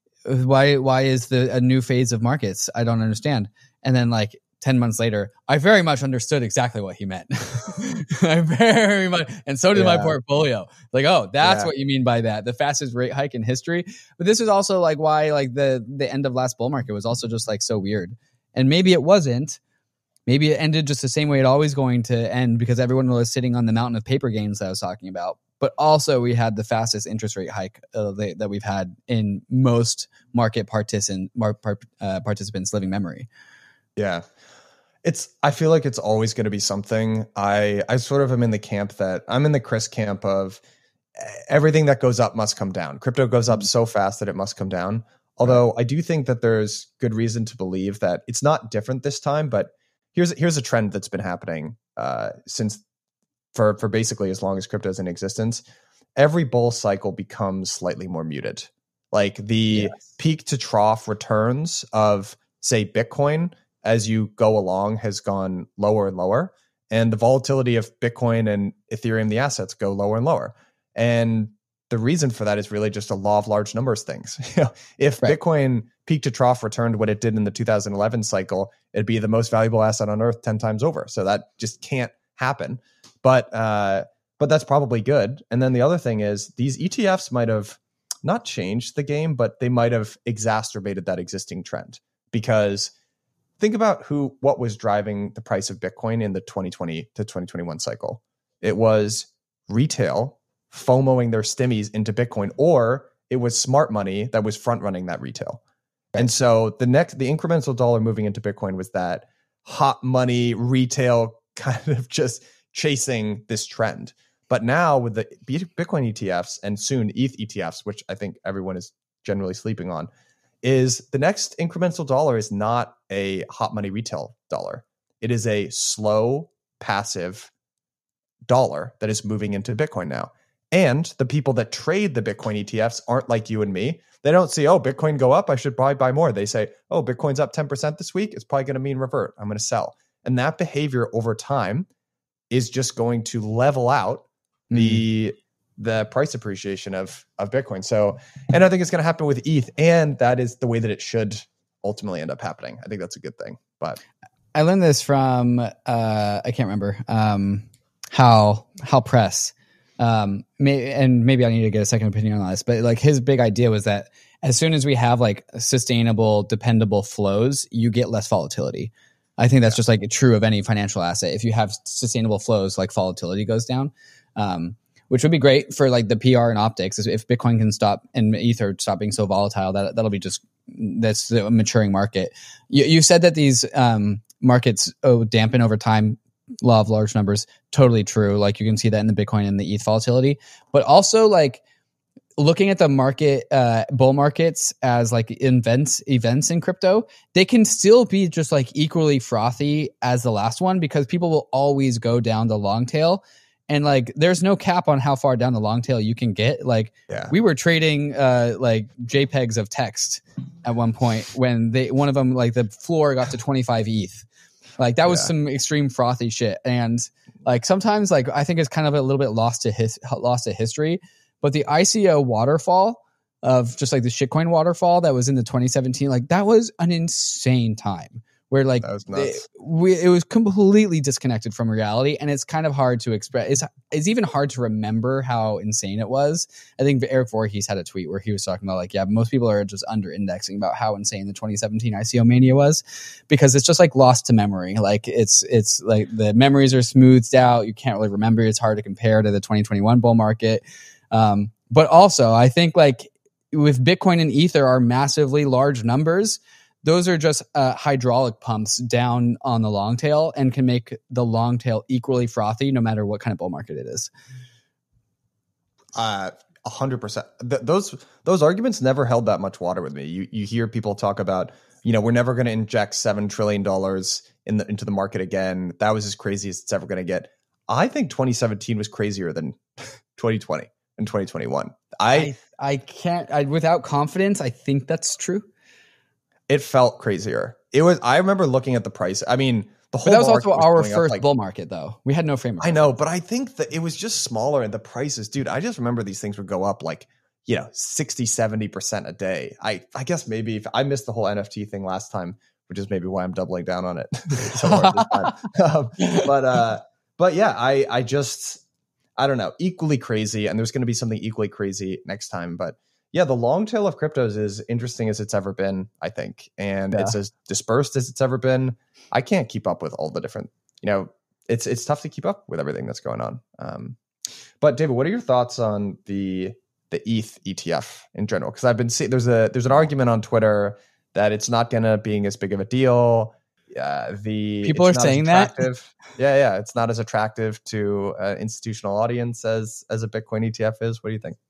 Speaker 1: why, why is the a new phase of markets? I don't understand. And then like ten months later, I very much understood exactly what he meant. I very much, and so did yeah. my portfolio. Like, oh, that's yeah. what you mean by that. The fastest rate hike in history. But this is also like why like the, the end of last bull market was also just like so weird. And maybe it wasn't. Maybe it ended just the same way it always going to end, because everyone was sitting on the mountain of paper gains that I was talking about. But also we had the fastest interest rate hike uh, they, that we've had in most market participant, mar- part, uh, participants' living memory.
Speaker 2: Yeah. It's, I feel like it's always going to be something. I, I sort of am in the camp that I'm in the Chris camp of everything that goes up must come down. Crypto goes up so fast that it must come down. Although right. I do think that there's good reason to believe that it's not different this time, but here's, here's a trend that's been happening uh, since for, for basically as long as crypto is in existence. Every bull cycle becomes slightly more muted. Like the yes. peak to trough returns of, say, Bitcoin as you go along has gone lower and lower, and the volatility of Bitcoin and Ethereum, the assets, go lower and lower. And the reason for that is really just a law of large numbers things. You know, if right. Bitcoin peak to trough returned what it did in the two thousand eleven cycle, it'd be the most valuable asset on earth ten times over. So that just can't happen. But uh, but that's probably good. And then the other thing is these E T Fs might have not changed the game, but they might have exacerbated that existing trend, because think about who, what was driving the price of Bitcoin in the twenty twenty to twenty twenty-one cycle. It was retail FOMOing their stimmies into Bitcoin, or it was smart money that was front running that retail. And so the next, the incremental dollar moving into Bitcoin was that hot money retail kind of just chasing this trend. But now with the Bitcoin E T Fs and soon E T H E T Fs, which I think everyone is generally sleeping on, is the next incremental dollar is not a hot money retail dollar. It is a slow, passive dollar that is moving into Bitcoin now. And the people that trade the Bitcoin E T Fs aren't like you and me. They don't see, oh, Bitcoin go up, I should probably buy more. They say, oh, Bitcoin's up ten percent this week. It's probably going to mean revert. I'm going to sell. And that behavior over time is just going to level out the mm-hmm. the price appreciation of of Bitcoin. So, and I think it's going to happen with E T H, and that is the way that it should ultimately end up happening. I think that's a good thing. But
Speaker 1: I learned this from uh, I can't remember um, how how press. Um, may, and maybe I need to get a second opinion on this, but like his big idea was that as soon as we have like sustainable, dependable flows, you get less volatility. I think that's yeah. just like true of any financial asset. If you have sustainable flows, like volatility goes down, um, which would be great for like the P R and optics. If Bitcoin can stop and Ether stop being so volatile, that that'll be just that's the maturing market. You, you said that these um, markets oh, dampen over time. Law of large numbers, totally true. Like you can see that in the Bitcoin and the E T H volatility, but also like looking at the market, uh, bull markets as like events, events in crypto, they can still be just like equally frothy as the last one because people will always go down the long tail. And like, there's no cap on how far down the long tail you can get. Like yeah. we were trading uh, like JPEGs of text at one point when they, one of them, like the floor got to twenty-five E T H. Like that was yeah. some extreme frothy shit. And like sometimes like I think it's kind of a little bit lost to his lost to history, but the I C O waterfall of just like the shitcoin waterfall that was in the twenty seventeen, like that was an insane time where like it, we, it was completely disconnected from reality. And it's kind of hard to express. It's, it's even hard to remember how insane it was. I think Eric Voorhees had a tweet where he was talking about like, yeah, most people are just under indexing about how insane the twenty seventeen I C O mania was because it's just like lost to memory. Like it's, it's like the memories are smoothed out. You can't really remember. It's hard to compare to the twenty twenty-one bull market. Um, but also I think like with Bitcoin and Ether are massively large numbers. Those are just uh, hydraulic pumps down on the long tail and can make the long tail equally frothy no matter what kind of bull market it is.
Speaker 2: Uh, a hundred percent. Th- those those arguments never held that much water with me. You you hear people talk about, you know, we're never going to inject seven trillion dollars in the into the market again. That was as crazy as it's ever going to get. I think twenty seventeen was crazier than twenty twenty and twenty twenty-one. I
Speaker 1: I, I can't I, without confidence. I think that's true.
Speaker 2: It felt crazier. It was. I remember looking at the price. I mean, the whole.
Speaker 1: But that was also
Speaker 2: was
Speaker 1: our first
Speaker 2: like,
Speaker 1: bull market, though. We had no framework.
Speaker 2: I know, but I think that it was just smaller and the prices, dude. I just remember these things would go up like, you know, sixty, seventy percent a day. I, I guess maybe if I missed the whole N F T thing last time, which is maybe why I'm doubling down on it so hard this time. Um, but, uh, but yeah, I, I just, I don't know, equally crazy. And there's going to be something equally crazy next time. But yeah, the long tail of cryptos is interesting as it's ever been, I think. And yeah. it's as dispersed as it's ever been. I can't keep up with all the different, you know, it's it's tough to keep up with everything that's going on. Um, but David, what are your thoughts on the the E T H E T F in general? Because I've been seeing there's a there's an argument on Twitter that it's not gonna being as big of a deal. Uh, the
Speaker 1: people are saying that.
Speaker 2: Yeah, yeah, it's not as attractive to an institutional audience as as a Bitcoin E T F is. What do you think?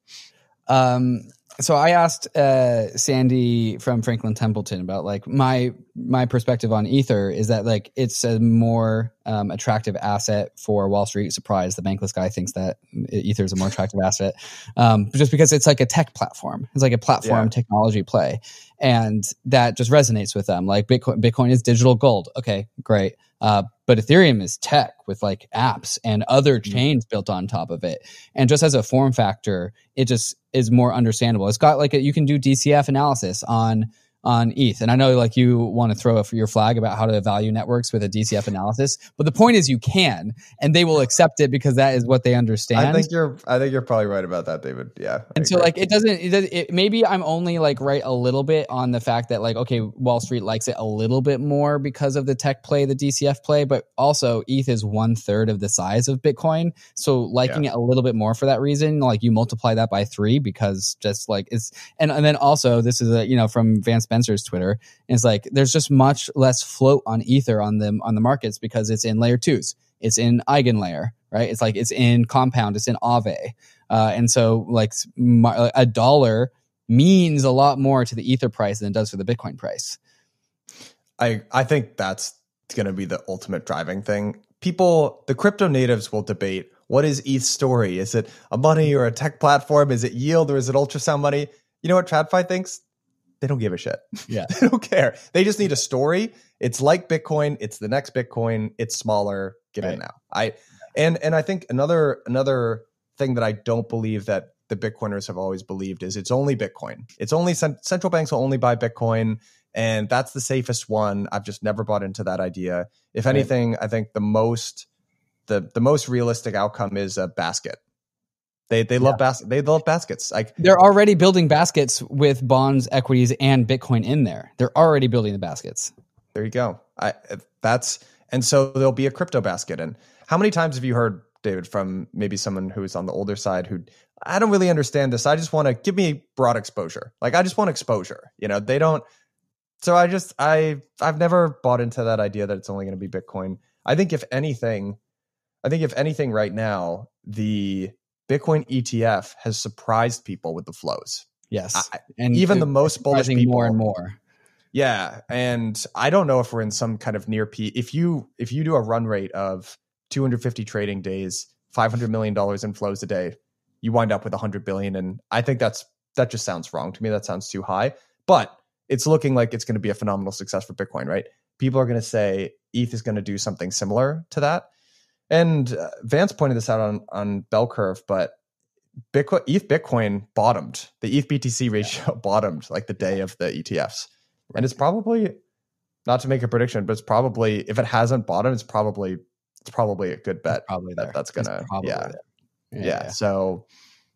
Speaker 1: Um, so I asked uh, Sandy from Franklin Templeton about like my my perspective on Ether is that like it's a more um, attractive asset for Wall Street. Surprise, the bankless guy thinks that Ether is a more attractive asset, um, just because it's like a tech platform. It's like a platform yeah. technology play, and that just resonates with them. Like Bitcoin, Bitcoin is digital gold. Okay, great. Uh, but Ethereum is tech with like apps and other chains built on top of it. And just as a form factor, it just is more understandable. It's got like a, you can do D C F analysis on on E T H. And I know like you want to throw up your flag about how to value networks with a D C F analysis, but the point is you can, and they will accept it because that is what they understand.
Speaker 2: I think you're, I think you're probably right about that, David. Yeah.
Speaker 1: And so like, it doesn't, it, does, it maybe I'm only like right a little bit on the fact that like, okay, Wall Street likes it a little bit more because of the tech play, the D C F play, but also E T H is one third of the size of Bitcoin. So liking yeah. it a little bit more for that reason, like you multiply that by three because just like it's, and, and then also this is a, you know, from Vance Spencer's Twitter. And it's like there's just much less float on Ether on them on the markets because it's in layer twos, it's in Eigenlayer, right? It's like it's in Compound, it's in Aave, uh, and so like a dollar means a lot more to the Ether price than it does for the Bitcoin price.
Speaker 2: I I think that's going to be the ultimate driving thing. People, the crypto natives will debate, what is E T H's story? Is it a money or a tech platform? Is it yield or is it ultrasound money? You know what TradFi thinks? They don't give a shit.
Speaker 1: Yeah.
Speaker 2: They don't care. They just need a story. It's like Bitcoin. It's the next Bitcoin. It's smaller. Get
Speaker 1: right.
Speaker 2: in now. I and and I think another another thing that I don't believe that the Bitcoiners have always believed is it's only Bitcoin. It's only cent- central banks will only buy Bitcoin, and that's the safest one. I've just never bought into that idea. If
Speaker 1: right.
Speaker 2: anything, I think the most the the most realistic outcome is a basket. They they love yeah. bas- they love baskets. Like
Speaker 1: they're already building baskets with bonds, equities, and Bitcoin in there. They're already building the baskets.
Speaker 2: There you go. I that's and so there'll be a crypto basket. And how many times have you heard, David, from maybe someone who's on the older side who I don't really understand this. I just want to give me broad exposure. Like I just want exposure. You know, they don't. So I just I I've never bought into that idea that it's only going to be Bitcoin. I think if anything, I think if anything right now, the Bitcoin E T F has surprised people with the flows.
Speaker 1: Yes.
Speaker 2: I, and even the most bullish people.
Speaker 1: More and more.
Speaker 2: Yeah. And I don't know if we're in some kind of near peak. If you if you do a run rate of two hundred fifty trading days, five hundred million dollars in flows a day, you wind up with one hundred billion. And I think that's that just sounds wrong to me. That sounds too high. But it's looking like it's going to be a phenomenal success for Bitcoin, right? People are going to say E T H is going to do something similar to that. And uh, Vance pointed this out on, on Bell Curve, but Bitcoin, E T H Bitcoin bottomed. The E T H B T C ratio yeah. bottomed like the day of the E T Fs. Right. And it's probably, not to make a prediction, but it's probably, if it hasn't bottomed, it's probably it's probably a good bet.
Speaker 1: It's probably there.
Speaker 2: That that's going to, yeah.
Speaker 1: Yeah,
Speaker 2: yeah.
Speaker 1: yeah.
Speaker 2: So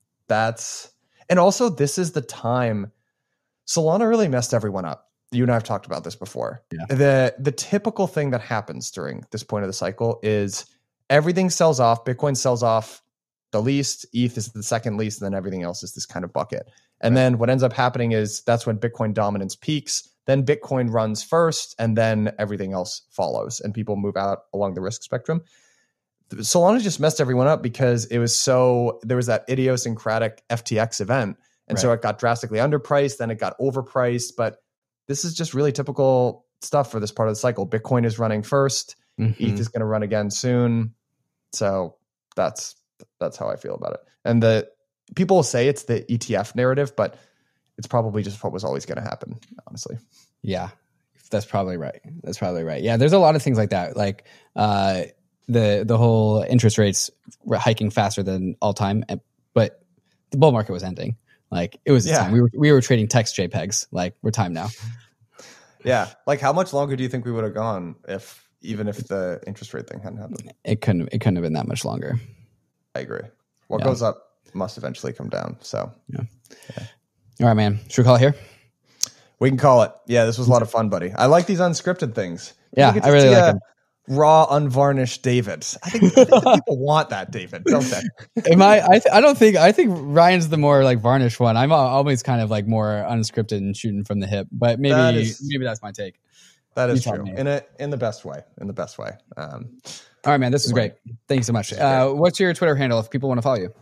Speaker 2: that's, and also this is the time, Solana really messed everyone up. You and I have talked about this before.
Speaker 1: Yeah.
Speaker 2: The the typical thing that happens during this point of the cycle is everything sells off. Bitcoin sells off the least. E T H is the second least. And then everything else is this kind of bucket. And right. then what ends up happening is that's when Bitcoin dominance peaks. Then Bitcoin runs first and then everything else follows and people move out along the risk spectrum. Solana just messed everyone up because it was so, there was that idiosyncratic F T X event. And right. so it got drastically underpriced. Then it got overpriced. But this is just really typical stuff for this part of the cycle. Bitcoin is running first. Mm-hmm. E T H is going to run again soon. So that's that's how I feel about it. And the people will say it's the E T F narrative, but it's probably just what was always going to happen, honestly.
Speaker 1: Yeah, that's probably right. That's probably right. Yeah, there's a lot of things like that. Like uh, the the whole interest rates were hiking faster than all time, but the bull market was ending. Like it was yeah. time. We were we were trading text JPEGs. Like we're time now.
Speaker 2: Yeah. Like how much longer do you think we would have gone if even if the interest rate thing hadn't happened?
Speaker 1: It couldn't it couldn't have been that much longer.
Speaker 2: I agree. What yeah. goes up must eventually come down. So
Speaker 1: yeah. yeah. All right, man. Should we call it here?
Speaker 2: We can call it. Yeah, this was a lot of fun, buddy. I like these unscripted things.
Speaker 1: Yeah, I really like them.
Speaker 2: Raw, unvarnished David. I think, I think people want that, David, don't they?
Speaker 1: Am I? I, th- I don't think. I think Ryan's the more like varnished one. I'm always kind of like more unscripted and shooting from the hip. But maybe that is, maybe that's my take.
Speaker 2: That is true. In a in the best way. In the best way. Um,
Speaker 1: All right, man. This is great. Thank you so much. Uh, what's your Twitter handle if people want to follow you?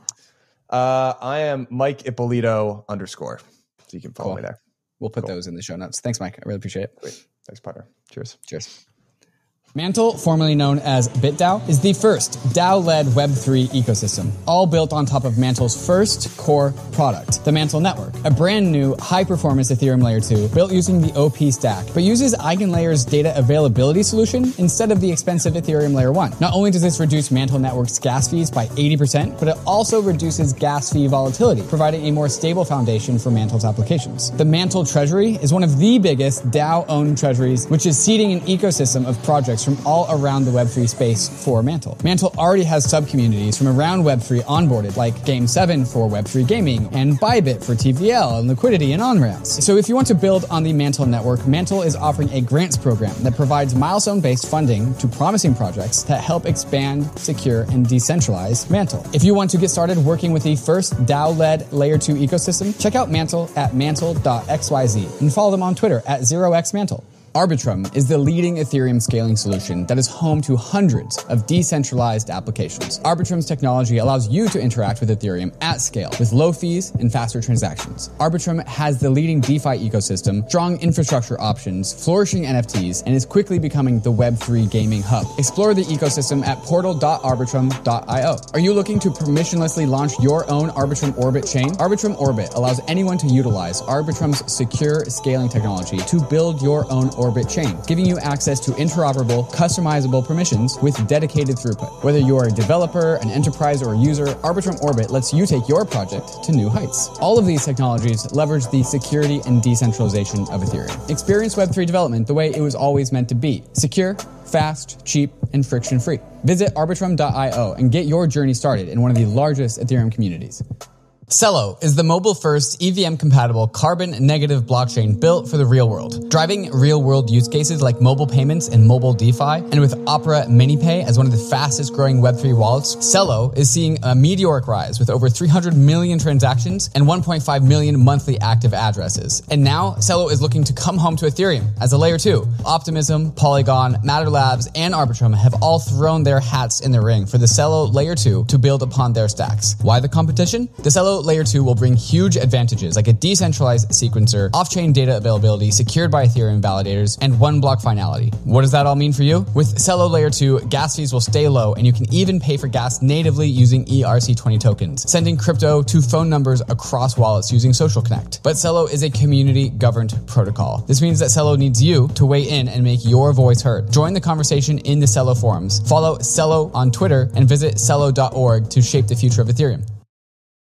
Speaker 2: Uh, I am Mike Ippolito underscore. So you can follow cool. me there.
Speaker 1: We'll put
Speaker 2: cool.
Speaker 1: those in the show notes. Thanks, Mike. I really appreciate it.
Speaker 2: Great. Thanks, partner. Cheers.
Speaker 1: Cheers. Mantle, formerly known as BitDAO, is the first DAO-led Web three ecosystem, all built on top of Mantle's first core product, the Mantle Network, a brand new high-performance Ethereum Layer two built using the O P stack, but uses EigenLayer's data availability solution instead of the expensive Ethereum Layer one. Not only does this reduce Mantle Network's gas fees by eighty percent, but it also reduces gas fee volatility, providing a more stable foundation for Mantle's applications. The Mantle Treasury is one of the biggest DAO-owned treasuries, which is seeding an ecosystem of projects from all around the Web three space for Mantle. Mantle already has sub-communities from around Web three onboarded, like Game seven for Web three gaming, and Bybit for T V L and liquidity and on-ramps. So if you want to build on the Mantle network, Mantle is offering a grants program that provides milestone-based funding to promising projects that help expand, secure, and decentralize Mantle. If you want to get started working with the first DAO-led Layer two ecosystem, check out Mantle at mantle dot x y z and follow them on Twitter at zero x mantle. Arbitrum is the leading Ethereum scaling solution that is home to hundreds of decentralized applications. Arbitrum's technology allows you to interact with Ethereum at scale with low fees and faster transactions. Arbitrum has the leading DeFi ecosystem, strong infrastructure options, flourishing N F Ts, and is quickly becoming the Web three gaming hub. Explore the ecosystem at portal dot arbitrum dot io. Are you looking to permissionlessly launch your own Arbitrum Orbit chain? Arbitrum Orbit allows anyone to utilize Arbitrum's secure scaling technology to build your own Orbit chain, giving you access to interoperable, customizable permissions with dedicated throughput. Whether you're a developer, an enterprise, or a user, Arbitrum Orbit lets you take your project to new heights. All of these technologies leverage the security and decentralization of Ethereum. Experience Web three development the way it was always meant to be: secure, fast, cheap, and friction-free. Visit arbitrum dot io and get your journey started in one of the largest Ethereum communities. Celo is the mobile-first, E V M-compatible, carbon-negative blockchain built for the real world, driving real-world use cases like mobile payments and mobile DeFi. And with Opera MiniPay as one of the fastest-growing Web three wallets, Celo is seeing a meteoric rise with over three hundred million transactions and one point five million monthly active addresses. And now, Celo is looking to come home to Ethereum as a layer two. Optimism, Polygon, Matter Labs, and Arbitrum have all thrown their hats in the ring for the Celo layer two to build upon their stacks. Why the competition? The Celo Layer two will bring huge advantages like a decentralized sequencer, off-chain data availability secured by Ethereum validators, and one-block finality. What does that all mean for you? With Celo Layer two, gas fees will stay low, and you can even pay for gas natively using E R C twenty tokens, sending crypto to phone numbers across wallets using Social Connect. But Celo is a community-governed protocol. This means that Celo needs you to weigh in and make your voice heard. Join the conversation in the Celo forums. Follow Celo on Twitter and visit celo dot org to shape the future of Ethereum.